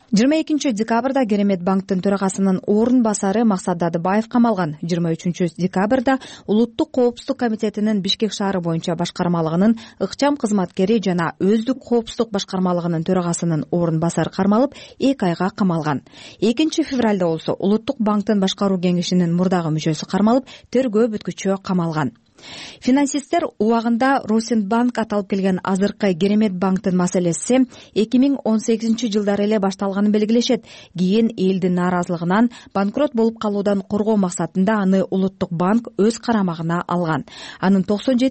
22 декабрда Керемет банктын төрагасынын орун басары Максат Дадыбаев камалган. 23 декабрда Улуттук коопсуздук комитетинин Бишкек шаары боюнча башкармалыгынын ыкчам кызматкери жана өздүк коопсуздук башкармалыгынын төрагасынын орун басары кармалып 2 айга камалган. 2 февралда болсо Улуттук банктын башкаруу кеңешинин мурдагы мүчөсү кармалып, тергөө бүткүчү камалган. Финансисттер убагында Росинбанк аталып келген азыркы Керемет банктын маселеси 2018-жылдары эле башталганын белгилешет. Кийин элдин нааразылыгынан банкрот болуп калуудан коргоо максатында аны Улуттук банк өз карамагына алган. Анын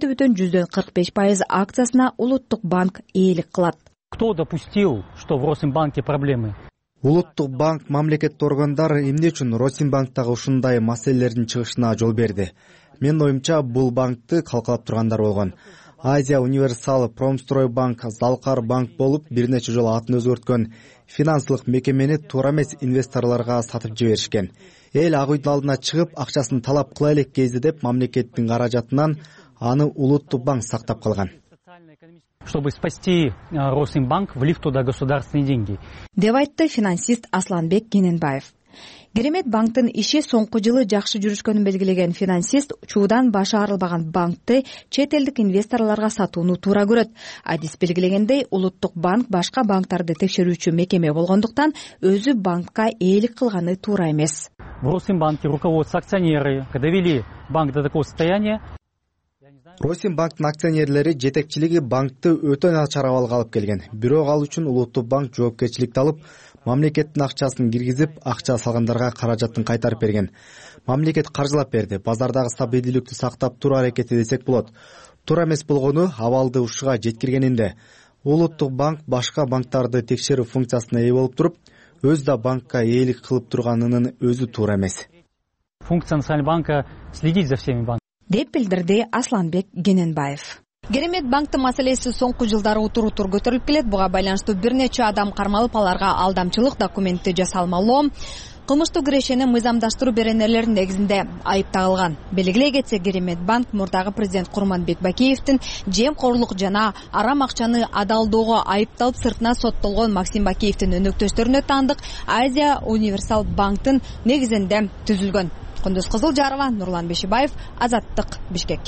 97,45% акциясына Улуттук банк ээлик кылат. Кто допустил, что в Росинбанке проблемы? Улуттук банк мамлекеттик органдар эмне үчүн Росинбанктагы ушундай маселелердин чыгышына жол берди? Мен оюмча бул банкты калкалап тургандар болгон. Азия Универсал, Промстройбанк, Залкар банк болуп бир нече жолу атын өзгөрткөн финансылык мекемени туура эмес инвесторлорго сатып жиберишкен. Эл ак үйдүн алдына чыгып, акчасын талап кыла элек кезде деп мамлекеттин каражатынан аны Улуттук банк сактап калган. Чтобы спасти Росинбанк, влив туда государственные деньги. Деп айтты финансист Асланбек Кененбаев. Керемет банктын иши соңку жылы жакшы жүрүшкөнүн белгилеген финансист чуудан башы арылбаган банкты чет элдик инвесторлорго сатууну туура көрөт. Адис белгилегендей, Улуттук банк башка банктарды текшерүүчү мекеме болгондуктан өзү банкка ээлик кылганы туура эмес. В Росинбанке руководство, акционеры, когда вели банк до такого состояния, Росинбанктын акционерлери жетекчилиги банкты өтө начар абалга алып келген. Бирок ал үчүн Улуттук банк жоопкерчиликти алып, мамлекеттин акчасын киргизип, акча салгандарга каражатын кайтарып берген. Мамлекет каржылап берди. Базардагы стабилдүүлүктү сактап туруу аракети десек болот. Туура эмес болгону абалды ушуга жеткиргенинде. Улуттук банк башка банктарды текшерүү функциясына ээ болуп туруп, өз да банкка ээлик кылып турганынын өзү туура эмес. Функция Национального банка следить за всеми банками. Деп билдирди Асланбек Кененбаев. Керемет банктын маселеси соңку жылдары утур көтөрүлүп келет. Буга байланыштуу бир нече адам кармалып, аларга алдамчылык документти жасалмалоо, кылмыштуу кирешени мыйзамдаштыруу беренелеринин негизинде айып тагылган. Белгилей кетсек, Керемет банк мурдагы президент Курманбек Бакиевдин жемкорлук жана арам акчаны адалдоого айыпталып сыртына соттолгон Максим Бакиевдин өнөктөштөрүнө таандык Азия Универсал банктын негизинде түзүлгөн. Кундуз Кызылжарова, Нурлан Бешибаев, Азаттык, Бишкек.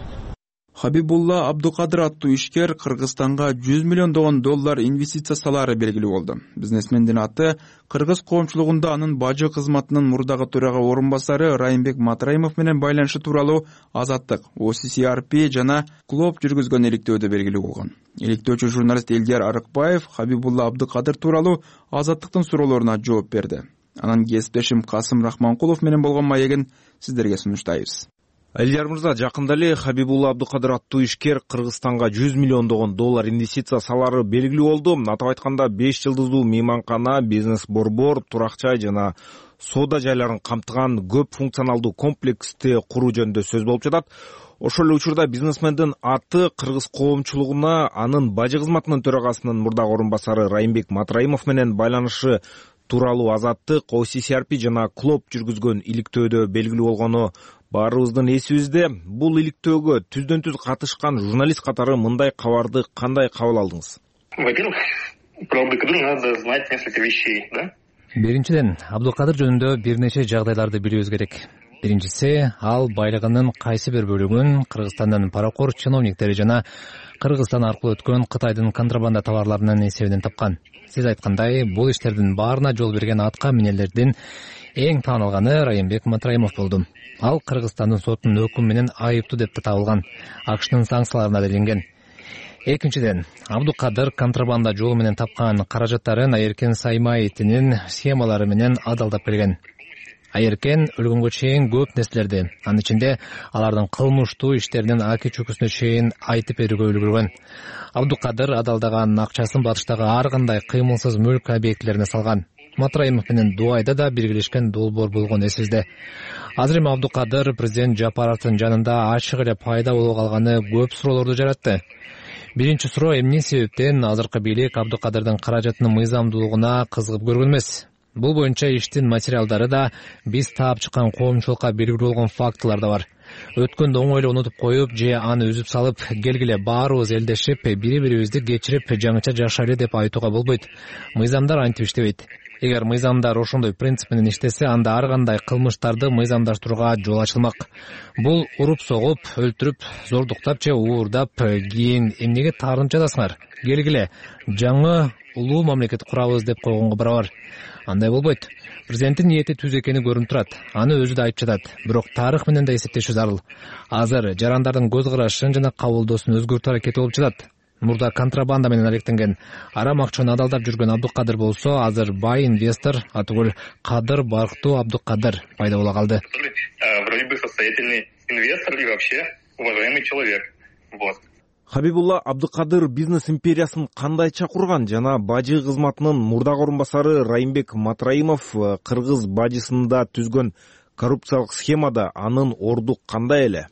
Хабибулла Абдукадыр аттуу ишкер Кыргызстанга $100 миллион инвестиция салаары белгилүү болду. Бизнесмендин аты кыргыз коомчулугунда анын бажы кызматынын мурдагы төрага орун басары Райымбек Матраимов менен байланышы тууралуу Азаттык, OCCRP жана Клоп жүргүзгөн иликтөөдө белгилүү болгон. Иликтөөчү журналист Элдияр Арыкбаев Хабибулла Абдукадыр тууралуу Азаттыктын суроолоруна жооп берди. Анан кесиптешим Касым Рахманкулов менен болгон маегин сиздерге сунуштайбыз. Элдияр мырза, жакында эле Хабибулла Абдукадыр аттуу ишкер Кыргызстанга $100 миллион инвестиция салаары белгилүү болду. Атап айтканда 5 жылдыздуу мейманкана, бизнес-борбор, турак-жай жана соода жайларын камтыган көп функционалдуу комплексти куруу жөнүндө сөз болуп жатат. Ошол эле учурда бизнесмендин аты кыргыз коомчулугуна анын бажы кызматынын төрагасынын мурдагы орун басары Райымбек Матраимов менен байланышы тууралуу Азаттык, OCCRP жана Клоп жүргүзгөн иликтөөдө белгилүү болгону баарыбыздын эсибизде. Бул иликтөөгө түздөн түз катышкан журналист катары мындай кабарды кандай кабыл алдыңыз? Во-первых, про Абдукадыр надо знать несколько вещей, да? Биринчиден, Абдукадыр жөнүндө бир нече жагдайларды билүүбүз керек. Биринчиси, ал байлыгынын кайсы бир бөлүгүн Кыргызстандын паракор чиновниктери жана Кыргызстан аркылуу өткөн Кытайдын контрабанда товарларынын эсебинен тапкан. Сиз айткандай, бул иштердин баарына жол берген атка минелердин эң таанылганы Райымбек Матраимов болду. Ал Кыргызстандын сотунун өкүмү менен айыптуу деп табылган. АКШнын санкцияларына делинген. Экинчиден, Абдукадыр контрабанда жолу менен тапкан каражаттарын Айеркен Саймаевдин схемалары менен адалдап келген. Айеркен өлгөнгө чейин көп нерселерди, анын ичинде алардын кылмыштуу иштеринин аки-чөкүсүнө чейин айтып берүүгө үлгүргөн. Абдукадыр адалдаган акчасын батыштагы ар кандай кыймылсыз мүлк объектилерине салган. Матраимов менен Дуайда да биргелешкен долбоор болгон эсибизде. Азыр эми Абдукадыр президент Жапаровдун жанында ачык эле пайда боло калганы көп суроолорду жаратты. Биринчи суроо, эмне себептен азыркы бийлик Абдукадырдын каражатынын мыйзамдуулугуна кызыгып көргөн эмес? Бул боюнча иштин материалдары да, биз таап чыккан коомчулукка белгилүү болгон фактылар да бар. Өткөндө оңой эле унутуп коюп, же аны үзүп салып, келгиле баарыбыз элдешип, бири-бирибизди кечирип, жаңыча жашайлы деп айтууга болбойт. Мыйзамдар антип иштебейт. Эгер мыйзамдар ошондой принцип менен иштесе, анда ар кандай кылмыштарды мыйзамдаштырууга жол ачылмак. Бул уруп согуп, өлтүрүп, зордуктап же уурдап, кийин эмнеге таарынып жатасыңар? Келгиле, жаңы улуу мамлекет курабыз деп койгонго барабар. Андай болбойт. Президенттин ниети түз экени көрүнүп турат. Аны өзү да айтып жатат. Бирок тарых менен да эсептешүү зарыл. Азыр жарандардын көз карашын жана кабылдоосун өзгөртүү аракети болуп жатат. Мурда контрабанда менен алектенген, арам акчаны адалдап жүргөн Абдукадыр болсо, азыр бай инвестор, атүгүл кадыр барктуу Абдукадыр пайда бола калды. Вроде бы состоятельный инвестор и вообще уважаемый человек. Вот. Хабибулла Абдукадыр бизнес империясын кандайча курган жана бажы кызматынын мурдагы орун басары Райымбек Матраимов кыргыз бажысында түзгөн коррупциялык схемада анын орду кандай эле?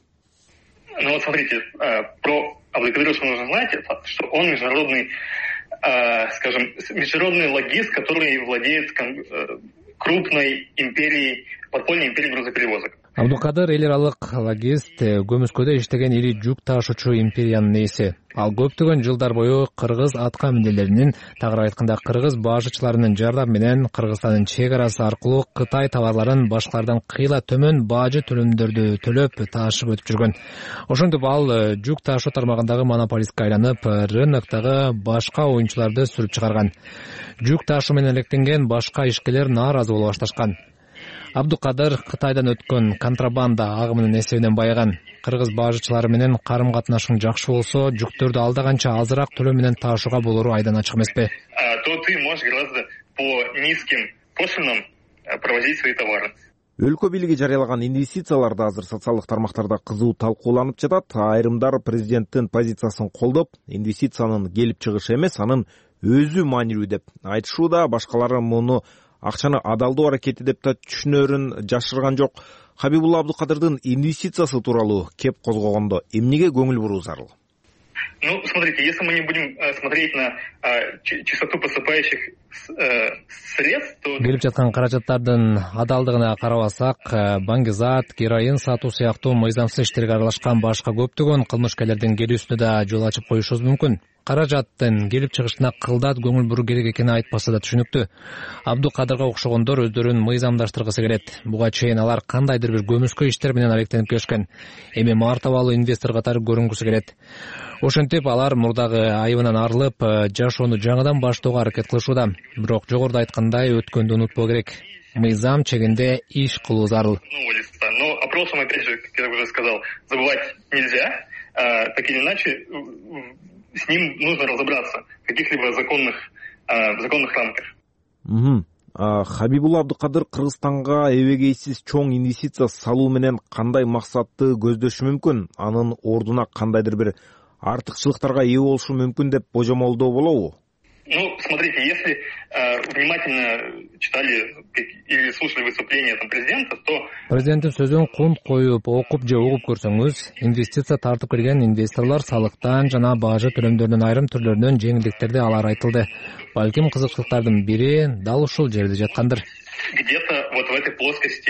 Ну вот смотрите, про Абдукадыра что нужно знать, что он международный, скажем, международный логист, который владеет крупной империей, подпольной империей грузоперевозок. Абдукадыр эл аралык логист, көмүскөдө иштеген ири жүк ташуучу империянын ээси. Ал көптөгөн жылдар бою кыргыз атка минелеринин, тагыраак айтканда кыргыз бажычыларынын жардамы менен Кыргызстандын чек арасы аркылуу Кытай товарларын башкалардан кыйла төмөн бажы төлөмдөрдү төлөп ташып өтүп жүргөн. Ошентип ал жүк ташуу тармагындагы монополистке айланып, рыноктогу башка оюнчуларды сүрүп чыгарган. Жүк ташуу менен алектенген башка ишкерлер нааразы боло башташкан. Абдукадыр Кытайдан өткөн контрабанда агымынын эсебинен байыган. Кыргыз бажычылары менен карым-катнашың жакшы болсо, жүктөрдү алдаганча азыраак төлөө менен ташууга болору айдан ачык эмеспи? То ты можешь гораздо по низким пошлинам провозить свои товары. Өлкө бийлиги жарыялаган инвестициялар да азыр социалдык тармактарда кызуу талкууланып жатат. Айрымдар президенттин позициясын колдоп, инвестициянын келип чыгышы эмес, анын өзү маанилүү деп айтышууда. Башкалары муну акчаны адалдоо аракети деп да түшүнөрүн жашырган жок. Хабибулла Абдукадырдын инвестициясы тууралуу кеп козгогондо эмнеге көңүл буруу зарыл? Ну, смотрите, если мы не будем смотреть на чистоту поступающих средств, то... Келип жаткан каражаттардын адалдыгына карабасак, баңгизат, героин сатуу сыяктуу мыйзамсыз иштерге аралашкан башка көптөгөн кылмышкерлердин келүүсүнө да жол ачып коюшубуз мүмкүн. Каражаттын келип чыгышына кылдат көңүл буруу керек экени айтпаса да түшүнүктүү. Абдукадырга окшогондор өздөрүн мыйзамдаштыргысы келет. Буга чейин алар кандайдыр бир көмүскө иштер менен алектенип келишкен. Эми мартабалуу инвестор катары көрүнгүсү келет. Ошентип алар мурдагы айыбынан арылып, жашоону жаңыдан баштоого аракет кылышууда. Бирок жогоруда айткандай өткөндү унутпоо керек. Мыйзам чегинде иш кылуу зарыл. Но опросом, опять же, как я уже сказал, забывать нельзя. Так или иначе, с ним нужно разобраться в каких-либо законных рамках. Хабибулла Абдукадыр Кыргызстанга эбегейсиз чоң инвестиция салуу менен кандай максатты көздөшү мүмкүн? Анын ордуна кандайдыр бир артыкчылыктарга ээ болушу мүмкүн деп божомолдоо болобу? Ну, смотрите, если внимательно читали или слушали выступление президента, то... Президенттин сөзүн кунт коюп, окуп же угуп көрсөңүз, инвестиция тартып келген инвесторлор салыктан жана бажы төлөмдөрдүн айрым түрлөрүнөн жеңилдиктерди алар айтылды. Балким кызыкчылыктардын бири дал ушул жерде жаткандыр. Где-то вот в этой плоскости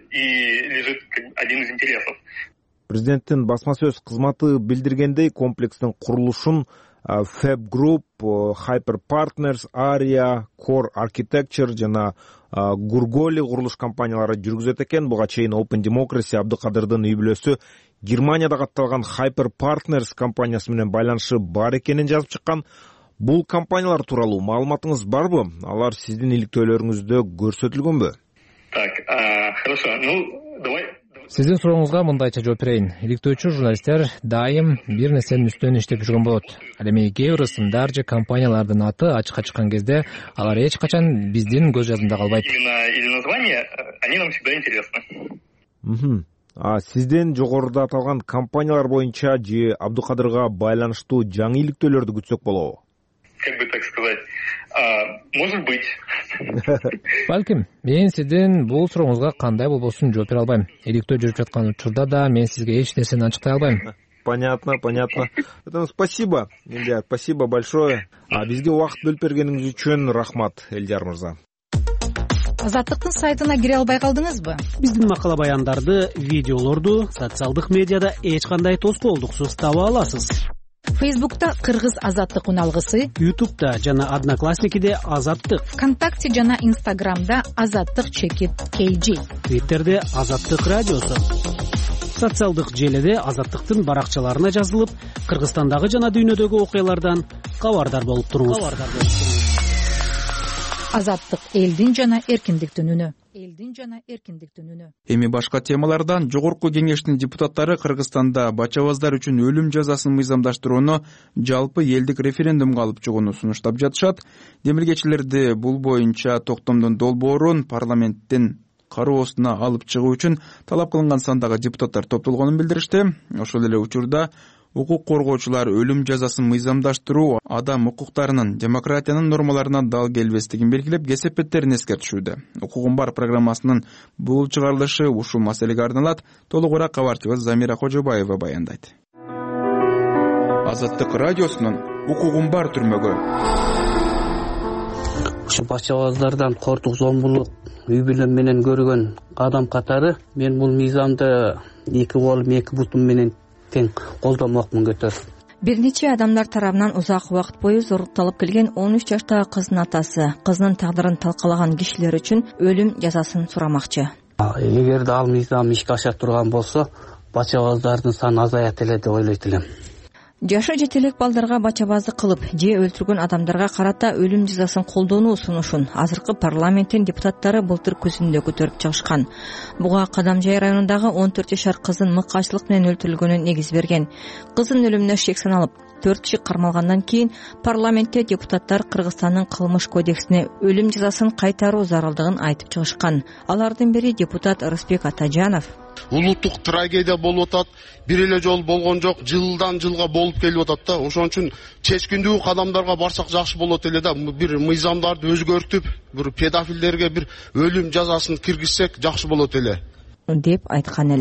и лежит один из интересов. Президенттин басма сөз кызматы билдиргендей, комплекстин курулушун Fab Group, Hyper Partners, Aria, Core Architecture жана Gurgoli курулуш компаниялары жүргүзөт экен. Буга чейин Open Democracy Абдукадырдын үй бүлөсү Германияда катталган Hyper Partners компаниясы менен байланышы бар экенин жазып чыккан. Бул компаниялар тууралуу маалыматыңыз барбы? Алар сиздин иликтөөлөрүңүздө көрсөтүлгөнбү? Так, хорошо. Ну, давай. Сиздин сурооңузга мындайча жооп берейин. Иликтөөчү журналисттер дайым бир нерсенин үстүнөн иштеп жүргөн болот. Ал эми кээ бир ысымдар же компаниялардын аты ачыкка чыккан кезде алар эч качан биздин көз жаздымда калбайт. Именно или название, они нам всегда интересны. Сизден жогоруда аталган компаниялар боюнча же Абдукадырга байланыштуу жаңы иликтөөлөрдү күтсөк болобу? Как бы так сказать, может быть. Балким, мен сиздин бул сурооңузга кандай болбосун жооп бере албайм. Иликтөө жүрүп жаткан учурда да мен сизге эч нерсени ачыктай албайм. Понятно. Спасибо, Элдияр, спасибо большое. Бизге убакыт бөлүп бергениңиз үчүн рахмат, Элдияр мырза. Азаттыктын сайтына кире албай калдыңызбы? Биздин макала баяндарды, видеолорду социалдык медиада эч кандай тоскоолдуксуз таба аласыз. Фейсбукта Кыргыз Азаттык уналгысы, Ютубта жана Одноклассникиде Азаттык, ВКонтакте жана Инстаграмда Азаттык _KG, Твиттерде Азаттык радиосу, социалдык желеде Азаттыктын баракчаларына жазылып, Кыргызстандагы жана дүйнөдөгү окуялардан кабардар болуп туруңуз. Азаттык элдин жана эркиндиктин үнү. Эми башка темалардан жогорку кеңештин депутаттары Кыргызстанда бачабаздар үчүн өлүм жазасын мыйзамдаштырууну жалпы элдик референдумга алып чыгууну сунуштап жатышат. Демилгечилерди бул боюнча токтомдун долбоорун парламенттин кароосуна алып чыгуу үчүн талап кылынган сандагы депутаттар топтолгонун билдиришти. Ошол эле учурда укук коргоочулар өлүм жазасын мыйзамдаштыруу адам укуктарынын, демократиянын нормаларына дал келбестигин белгилеп, кесепеттерин эскертишүүдө. Укугум бар программасынын бул чыгарылышы ушул маселеге арналат. Толугураак кабарчыбыз Замира Кожобаева баяндайт. Азаттык радиосунун укугум бар түрмөгө. Ушу бачабаздардан кортук зомбулук үй бүлөм менен көргөн адам катары мен бул мыйзамды эки колум эки бутум менен тең колдомокмун көтөр. Бир нече адамдар тарабынан узак убакыт бою зорукталып келген 13 жаштагы кыздын атасы кызынын тагдырын талкалаган кишилер үчүн өлүм жазасын сурамакчы. Эгерде ал мыйзам ишке аша турган болсо, бачабаздардын саны азаят эле деп ойлойт элем. Жашы жете элек балдарга бачабаздык кылып же өлтүргөн адамдарга карата өлүм жазасын колдонуу сунушун азыркы парламенттин депутаттары былтыр күзүндө көтөрүп чыгышкан. Буга Кадамжай районундагы 14 жашар кыздын мыкаачылык менен өлтүрүлгөнүн негиз берген. Кыздын өлүмүнө шек саналып 4 киши кармалгандан кийин парламентте депутаттар Кыргызстандын кылмыш кодексине өлүм жазасын кайтаруу зарылдыгын айтып чыгышкан. Алардын бири депутат Рысбек Атажанов. Улуттук трагедия болуп атат, бир эле жолу болгон жок, жылдан жылга болуп келип атат да. Ошон үчүн чечкиндүү кадамдарга барсак жакшы болот эле да. Бир мыйзамдарды өзгөртүп, бир педофилдерге бир өлүм жазасын киргизсек жакшы болот эле деп айткан эле.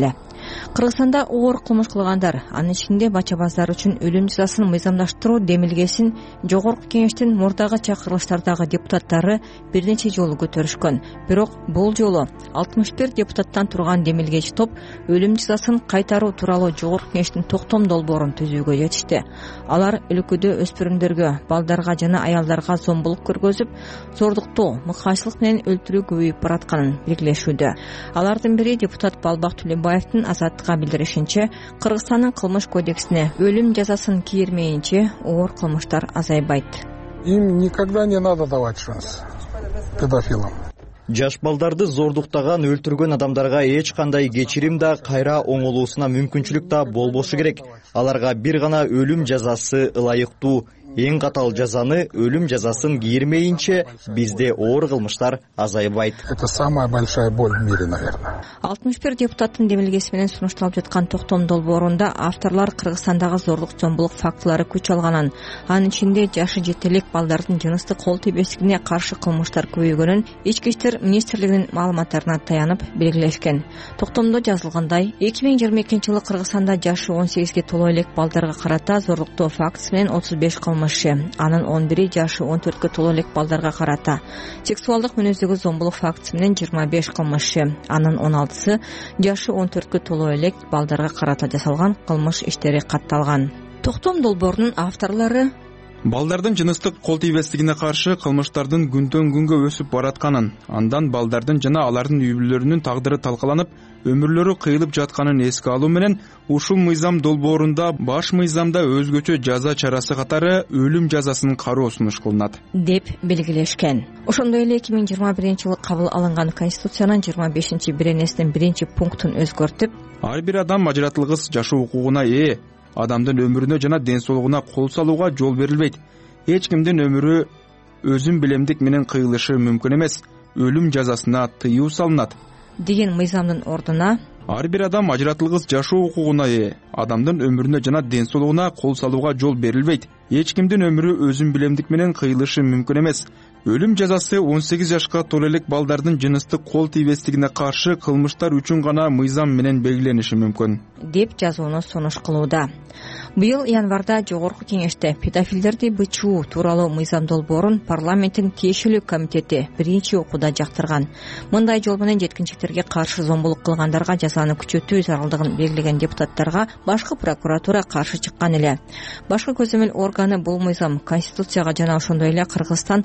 Кыргызстанда оор кылмыш кылгандар, анын ичинде бачабаздар үчүн өлүм жазасын мыйзамдаштыруу демилгесин Жогорку Кеңештин мурдагы чакырылыштардагы депутаттары бир нече жолу көтөрүшкөн. Бирок бул жолу 61 депутаттан турган демилгечи топ өлүм жазасын кайтаруу тууралуу Жогорку Кеңештин токтом долбоорун түзүүгө жетишти. Алар өлкөдө өспүрүмдөргө, балдарга жана аялдарга зомбулук көргөзүп, зордуктоо, мыкаачылык менен өлтүрүү көбөйүп баратканын белгилешүүдө. Алардын бири депутат Балбак Түлөбаевдин Азаттыкка билдиришинче, Кыргызстандын кылмыш кодексине өлүм жазасын кийирмейинче оор кылмыштар азайбайт. Им никогда не надо давать шанс педофилам. Жаш балдарды зордуктаган, өлтүргөн адамдарга эч кандай кечирим да, кайра оңолуусуна мүмкүнчүлүк да болбошу керек. Аларга бир гана өлүм жазасы ылайыктуу. Эң катал жазаны, өлүм жазасын кийирмейинче бизде оор кылмыштар азайбайт. Это самая большая боль в мире, наверное. 61 депутаттын демилгеси менен сунушталып жаткан токтом долбоорунда авторлор Кыргызстандагы зорлук зомбулук фактылары күч алганын, анын ичинде жашы жетелек балдардын жыныстык кол тийбестигине каршы кылмыштар көбөйгөнүн Ички иштер министрлигинин маалыматтарына таянып белгилешкен. Токтомдо жазылгандай, 2022-жылы Кыргызстанда жашы 18-ге толо элек балдарга карата зорлуктоо фактысы менен 35 анын 11 жашы 14-кө толо элек балдарга карата, сексуалдык мүнөздөгү зомбулук фактысы менен 25 кылмышы, анын 16 жашы 14-кө толо элек балдарга карата жасалган кылмыш иштери катталган. Токтом долбоорунун авторлору балдардын жыныстык кол тийбестигине каршы кылмыштардын күндөн күнгө өсүп баратканын, андан балдардын жана алардын үй бүлөлөрүнүн тагдыры талкаланып, өмүрлөрү кыйылып жатканын эске алуу менен ушул мыйзам долбоорунда баш мыйзамда өзгөчө жаза чарасы катары өлүм жазасын кароо сунуш кылынат деп белгилешкен. Ошондой эле 2021-жылы кабыл алынган Конституциянын 25-беренесинин 1-пунктун өзгөртүп, ар бир адам ажыратылгыс жашоо укугуна ээ, адамдын өмүрүнө жана ден соолугуна кол салууга жол берилбейт. Эч кимдин өмүрү өзүн билемдик менен кыйылышы мүмкүн эмес. Өлүм жазасына тыюу салынат деген мыйзамдын ордуна ар бир адам ажыратылгыс жашоо укугуна ээ, адамдын өмүрүнө жана ден соолугуна кол салууга жол берилбейт. Эч кимдин өмүрү өзүн билемдик менен кыйылышы мүмкүн эмес. Өлүм жазасы 18 жашка толо элек балдардын жыныстык кол тийбестигине каршы кылмыштар үчүн гана мыйзам менен белгилениши мүмкүн деп жазууну сунуш кылууда. Быйыл январда Жогорку Кеңеште педофилдерди бычуу тууралуу мыйзам долбоорун парламенттин тиешелүү комитети биринчи окууда жактырган. Мындай жол менен жеткинчектерге каршы зомбулук кылгандарга жазаны күчөтүү зарылдыгын белгилеген депутаттарга башкы прокуратура каршы чыккан эле. Башкы көзөмөл органы бул мыйзам Конституцияга жана ошондой эле Кыргызстан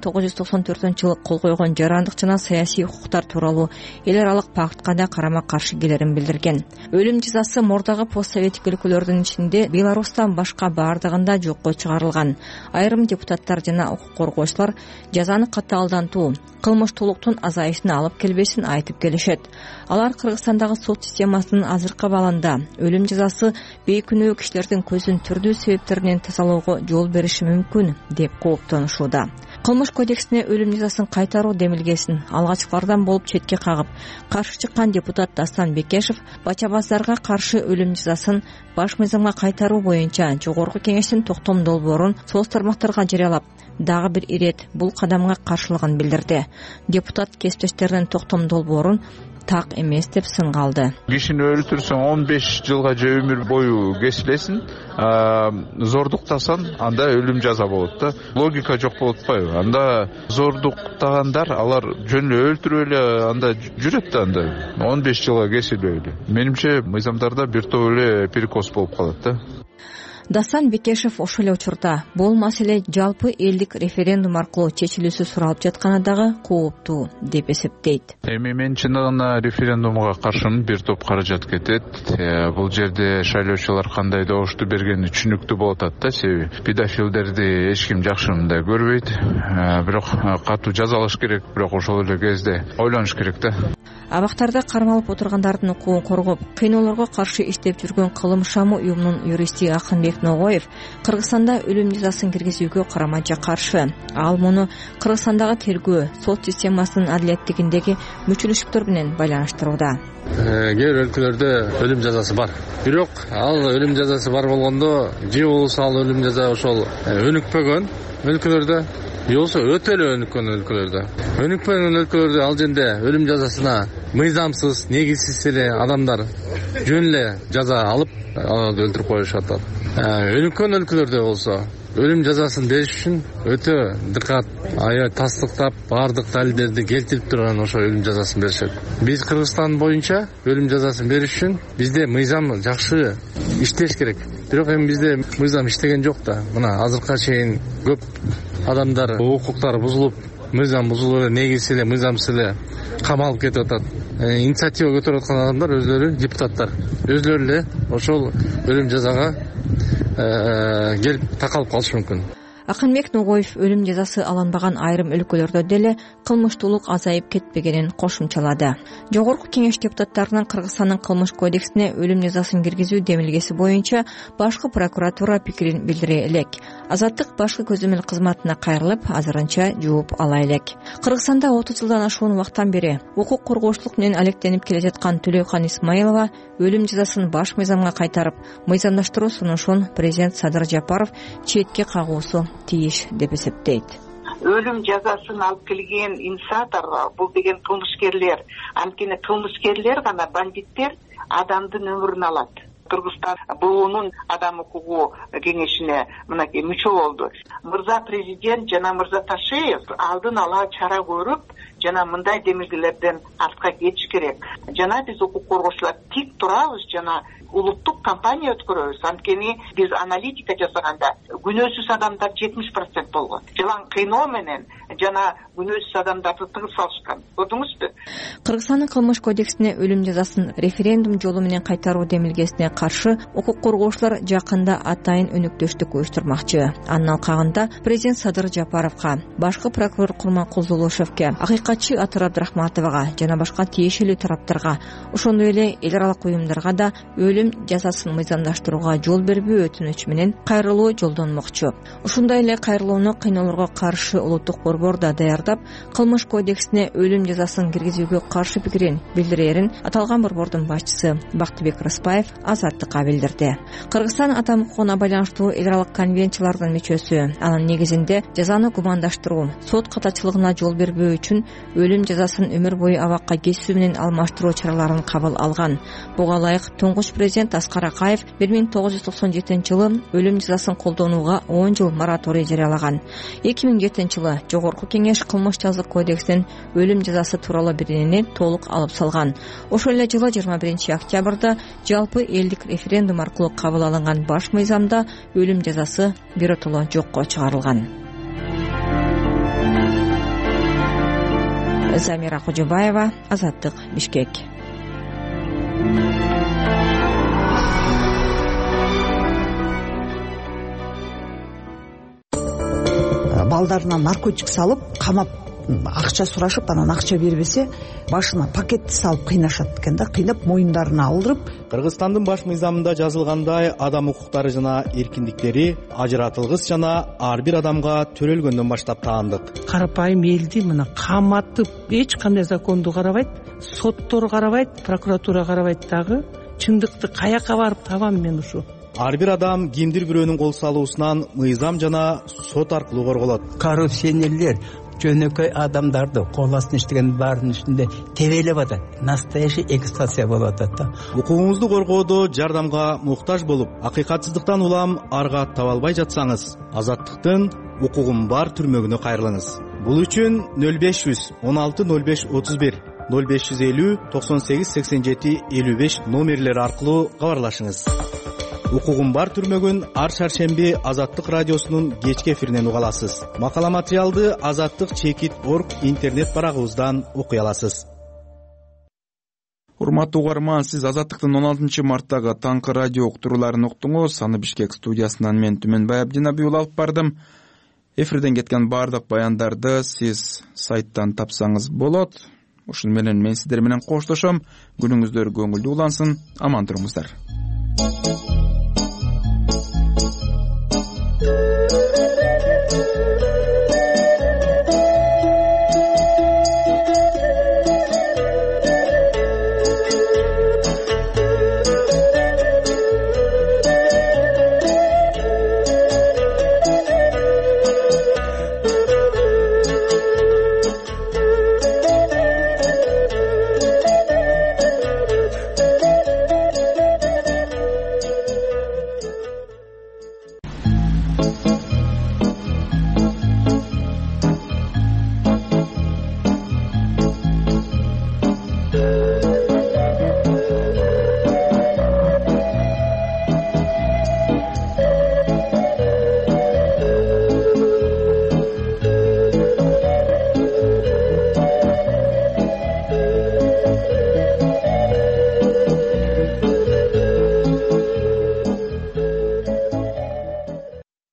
1994-жылы кол койгон жарандык жана саясий укуктар тууралуу эл аралык пактка да карама каршы келерин билдирген. Өлүм жазасы мурдагы постсоветтик өлкөлөрдүн ичинде Беларустан башка баардыгында жокко чыгарылган. Айрым депутаттар жана укук коргоочулар жазаны катаалдантуу, кылмыштуулуктун азайышына алып келбесин айтып келишет. Алар Кыргызстандагы сот системасынын азыркы абалында өлүм жазасы бейкүнөө кишилердин көзүн түрдүү себептеринен тазалоого жол бериши мүмкүн деп кооптонушууда. Кылмыш кодексине өлүм жазасын кайтаруу демилгесин алгачкылардан болуп четке кагып, каршы чыккан депутат Дастан Бекешев бачабаздарга каршы өлүм жазасын баш мыйзамга кайтаруу боюнча Жогорку Кеңештин токтом долбоорун соц тармактарга жарыялап, дагы бир ирет бул кадамга каршылыгын билдирди. Депутат кесиптештеринин токтом долбоорун так эмес деп сынга алды. Кишини өлтүрсөң 15 жылга же өмүр бою кесилесиң, зордуктасаң анда өлүм жаза болот да. Логика жок болуп атпайбы? Анда зордуктагандар алар жөн эле өлтүрүп эле анда жүрөт да, анда 15 жылга кесилбей эле. Менимче мыйзамдарда бир топ эле перекос болуп калат да. Дастан Бекешев ошол эле учурда бул маселе жалпы элдик референдум аркылуу чечилүүсү суралып жатканы дагы кооптуу деп эсептейт. Мен чындыгында референдумга каршымын, бир топ каражат кетет. Бул жерде шайлоочулар кандай добушту бергени түшүнүктүү болуп атат да, себеби педофилдерди эч ким жакшымын да көрбөйт. Бирок катуу жазалаш керек, бирок ошол эле кезде ойлонуш керек да. Абактарда кармалып отургандардын укугун коргоп, кыйноолорго каршы иштеп жүргөн Кылым шамы уюмунун юристи Акынбек Ногоев Кыргызстанда өлүм жазасын киргизүүгө карамача каршы. Ал муну Кыргызстандагы тергөө, сот системасынын адилеттигиндеги мүчүлүштүктөр менен байланыштырууда. Кээ бир өлкөлөрдө өлүм жазасы бар. Бирок ал өлүм жазасы бар болгондо же болбосо ал өлүм жаза ошол өнүкпөгөн, өлкөлөрдө же болбосо өтө эле өнүккөн өлкөлөрдө, өнүкпөгөн өлкөлөрдө ал жерде өлүм жазасына мыйзамсыз, негизсиз эле адамдар жөн эле жаза алып аларды өлтүрүп коюшуп атат. Өнүккөн өлкөлөрдө болсо өлүм жазасын бериш үчүн өтө дыкат, аябай тастыктап, баардык далилдерди келтирип турган ошо өлүм жазасын беришет. Биз Кыргызстан боюнча өлүм жазасын бериш үчүн бизде мыйзам жакшы иштеш керек. Бирок эми бизде мыйзам иштеген жок да. Мына азыркыга чейин көп адамдар укуктары бузулуп, мыйзам бузулуп эле, негизсиз эле, мыйзамсыз эле камалып кетип атат. Инициатива көтөрүп аткан адамдар өзлөрү депутаттар, өзлөрү эле ошол өлүм жазага келип такалып калышы мүмкүн. Акынбек Ногоев өлүм жазасы алынбаган айрым өлкөлөрдө деле кылмыштуулук азайып кетпегенин кошумчалады. Жогорку кеңеш депутаттарынын Кыргызстандын кылмыш кодексине өлүм жазасын киргизүү демилгеси боюнча башкы прокуратура пикирин билдире элек. Азаттык башкы көзөмөл кызматына кайрылып, азырынча жооп ала элек. Кыргызстанда 30 жылдан ашуун убакыттан бери укук коргоочулук менен алектенип келе жаткан Төлөйхан Исмаилова өлүм жазасын баш мыйзамга кайтарып, мыйзамдаштыруу сунушун президент Садыр Жапаров четке кагуусу тийиш деп эсептейт. Өлүм жазасын алып келген инициатор бул деген кылмышкерлер, анткени кылмышкерлер гана, бандиттер адамдын өмүрүн алат. Кыргызстан БУнун адам укугу кеңешине мынакей мүчө болду. Мырза президент жана мырза Ташеев алдын ала чара көрүп, жана мындай демилгелерден артка кетиш керек. Жана биз укук коргоочулар тик турабыз, жана улуттук кампания өткөрөбүз. Анткени биз аналитика жасаганда күнөөсүз адамдар 70% болгон. Жалаң кыйноо менен жана күнөөсүз адамдарды тыгыз салышкан. Көрдүңүзбү? Кыргызстандын кылмыш кодексине өлүм жазасын референдум жолу менен кайтаруу демилгесине каршы укук коргоочулар жакында атайын өнүктөштүк уюштурмакчы. Анын алкагында президент Садыр Жапаровго, башкы прокурор Курманкул Зулушевке, акыйкатчы Атыр Абдрахматовага жана башка тиешелүү тараптарга, ошондой эле эл аралык уюмдарга да өлүм жазасын мыйзамдаштырууга жол бербөө өтүнүч менен кайрылуу жолдонмокчу. Ушундай эле кайрылууну кыйноолорго каршы улуттук борбор да даярдап, кылмыш кодексине өлүм жазасын киргизүүгө каршы пикирин билдирерин аталган борбордун башчысы Бактыбек Рыспаев Азаттыкка билдирди. Кыргызстан адам укугуна байланыштуу эл аралык конвенциялардын мүчөсү. Анын негизинде жазаны гумандаштыруу, сот катачылыгына жол бербөө үчүн өлүм жазасын өмүр бою абакка кесүү менен алмаштыруу чараларын кабыл алган. Буга ылайык туңгуч президент Аскар Акаев 1997-жылы өлүм жазасын колдонууга 10 жыл мораторий жарыялаган. 2007-жылы Жогорку кеңеш кылмыш жазык кодексинин өлүм жазасы тууралуу биринени толук алып салган. Ошол эле жылы 21 октябрда жалпы элдик референдум аркылуу кабыл алынган баш мыйзамда өлүм жазасы биротоло жокко чыгарылган. Замира Кожобаева, Азаттык, Бишкек. Балдарына наркотик салып, камап, акча сурашып, анан акча бербесе, башына пакетти салып кыйнашат экен да, кыйнап моюндарына алдырып. Кыргызстандын баш мыйзамында жазылгандай, адам укуктары жана эркиндиктери ажыратылгыс жана ар бир адамга төрөлгөндөн баштап таандык. Карапайым элди мына каматып, эч кандай законду карабайт, соттор карабайт, прокуратура карабайт дагы. Чындыкты каяка барып табам мен ушу? Ар бир адам кимдир бирөөнүн кол салуусунан мыйзам жана сот аркылуу корголот. Коррупционерлер жөнөкөй адамдарды кол астына иштеген баардын үстүндө тебелеп атат. Настоящий эксплуатация болуп атат да. Укугуңузду коргоодо жардамга муктаж болуп, акыйкатсыздыктан улам арга таба албай жатсаңыз, Азаттыктын укугум бар түрмөгүнө кайрылыңыз. Бул үчүн 0500 16 05 31 0550 98 87 55 номерлери аркылуу кабарлашыңыз. Укугум бар түрмөгүн ар шаршемби Азаттык радиосунун кечки эфиринен уга аласыз. Макала материалды azattik.org интернет барагыбыздан окуй аласыз. Урматтуу угарман, сиз Азаттыктын 16 марттагы таңкы радио уктурууларын уктуңуз. Аны Бишкек студиясынан мен Түмөнбай Абдинабиул алып бардым. Эфирден кеткен баардык баяндарды сиз сайттан тапсаңыз болот. Ушун менен мен сиздер менен коштошом. Күнүңүздөр көңүлдүү улансын. Аман туруңуздар.